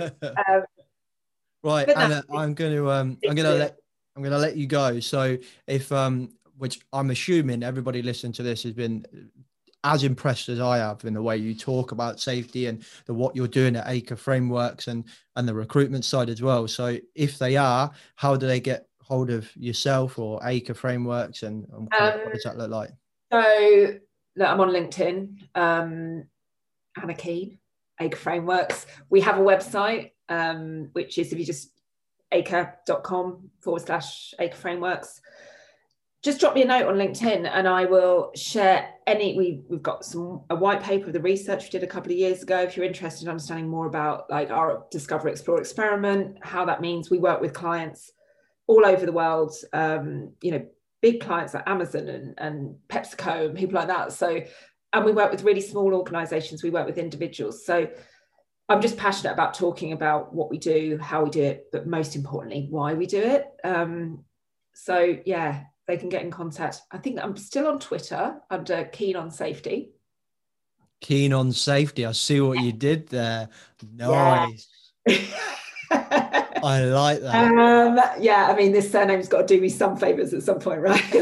Right, but Anna, I'm gonna let you go. So if which I'm assuming everybody listening to this has been as impressed as I have in the way you talk about safety and what you're doing at Acre Frameworks and the recruitment side as well. So if they are, how do they get hold of yourself or Acre Frameworks, and what does that look like? So look, I'm on LinkedIn, Anna Keane, Acre Frameworks. We have a website, which is, if you just acre.com/Acre Frameworks. Just drop me a note on LinkedIn and I will share we've got a white paper of the research we did a couple of years ago. If you're interested in understanding more about like our Discover, Explore, Experiment, how that means, we work with clients all over the world, big clients like Amazon and PepsiCo and people like that. So, and we work with really small organizations, we work with individuals. So I'm just passionate about talking about what we do, how we do it, but most importantly, why we do it. So yeah, they can get in contact. I think I'm still on Twitter under Keen on Safety. Keen on Safety. I see what you did there. Nice. Yeah. I like that. I mean, this surname's got to do me some favors at some point, right?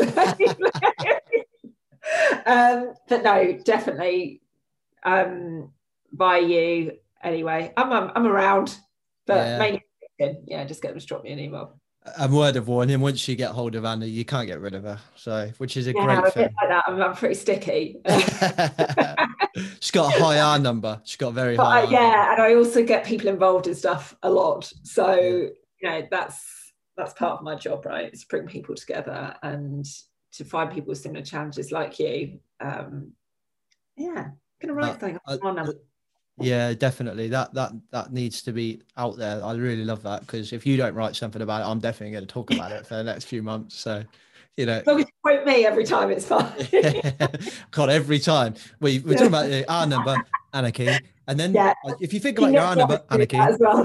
But no, definitely by you anyway. I'm around, but mainly just get them to drop me an email. And word of warning, once you get hold of Anna, you can't get rid of her. So, which is a great thing. Like that. I'm pretty sticky. She's got a high R number. She's got a very high. And I also get people involved in stuff a lot. So that's part of my job, right? It's to bring people together and to find people with similar challenges like you. Gonna write something on my number. Yeah, definitely. That needs to be out there. I really love that, because if you don't write something about it, I'm definitely going to talk about it for the next few months. So, as long as you quote me every time, it's fine. God, every time we're talking about our number, Anna Keane, and then if you think about your number, Anna Keane as well.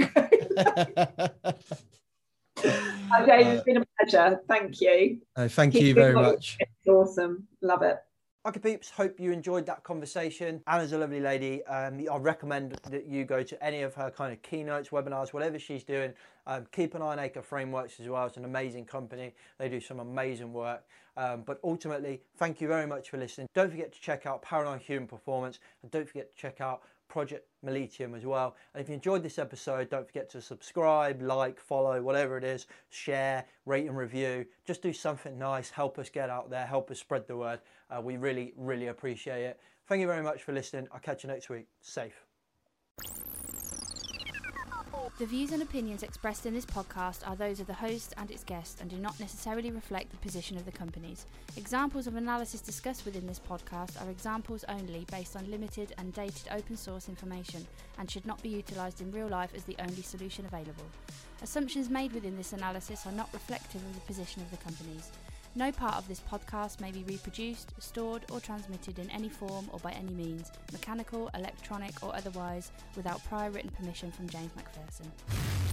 James, it's been a pleasure. Thank you. Thank you very much. It's awesome. Love it. Okay, peeps, hope you enjoyed that conversation. Anna's a lovely lady. I recommend that you go to any of her kind of keynotes, webinars, whatever she's doing. Keep an eye on Acre Frameworks as well. It's an amazing company. They do some amazing work. But ultimately, thank you very much for listening. Don't forget to check out Paranoid Human Performance, and don't forget to check out Project Militium as well. And if you enjoyed this episode, don't forget to subscribe, like, follow, whatever it is, share, rate and review. Just do something nice, help us get out there, help us spread the word. We really, really appreciate it. Thank you very much for listening. I'll catch you next week. Safe. The views and opinions expressed in this podcast are those of the host and its guest and do not necessarily reflect the position of the companies. Examples of analysis discussed within this podcast are examples only based on limited and dated open source information and should not be utilised in real life as the only solution available. Assumptions made within this analysis are not reflective of the position of the companies. No part of this podcast may be reproduced, stored or transmitted in any form or by any means, mechanical, electronic or otherwise, without prior written permission from James Macpherson.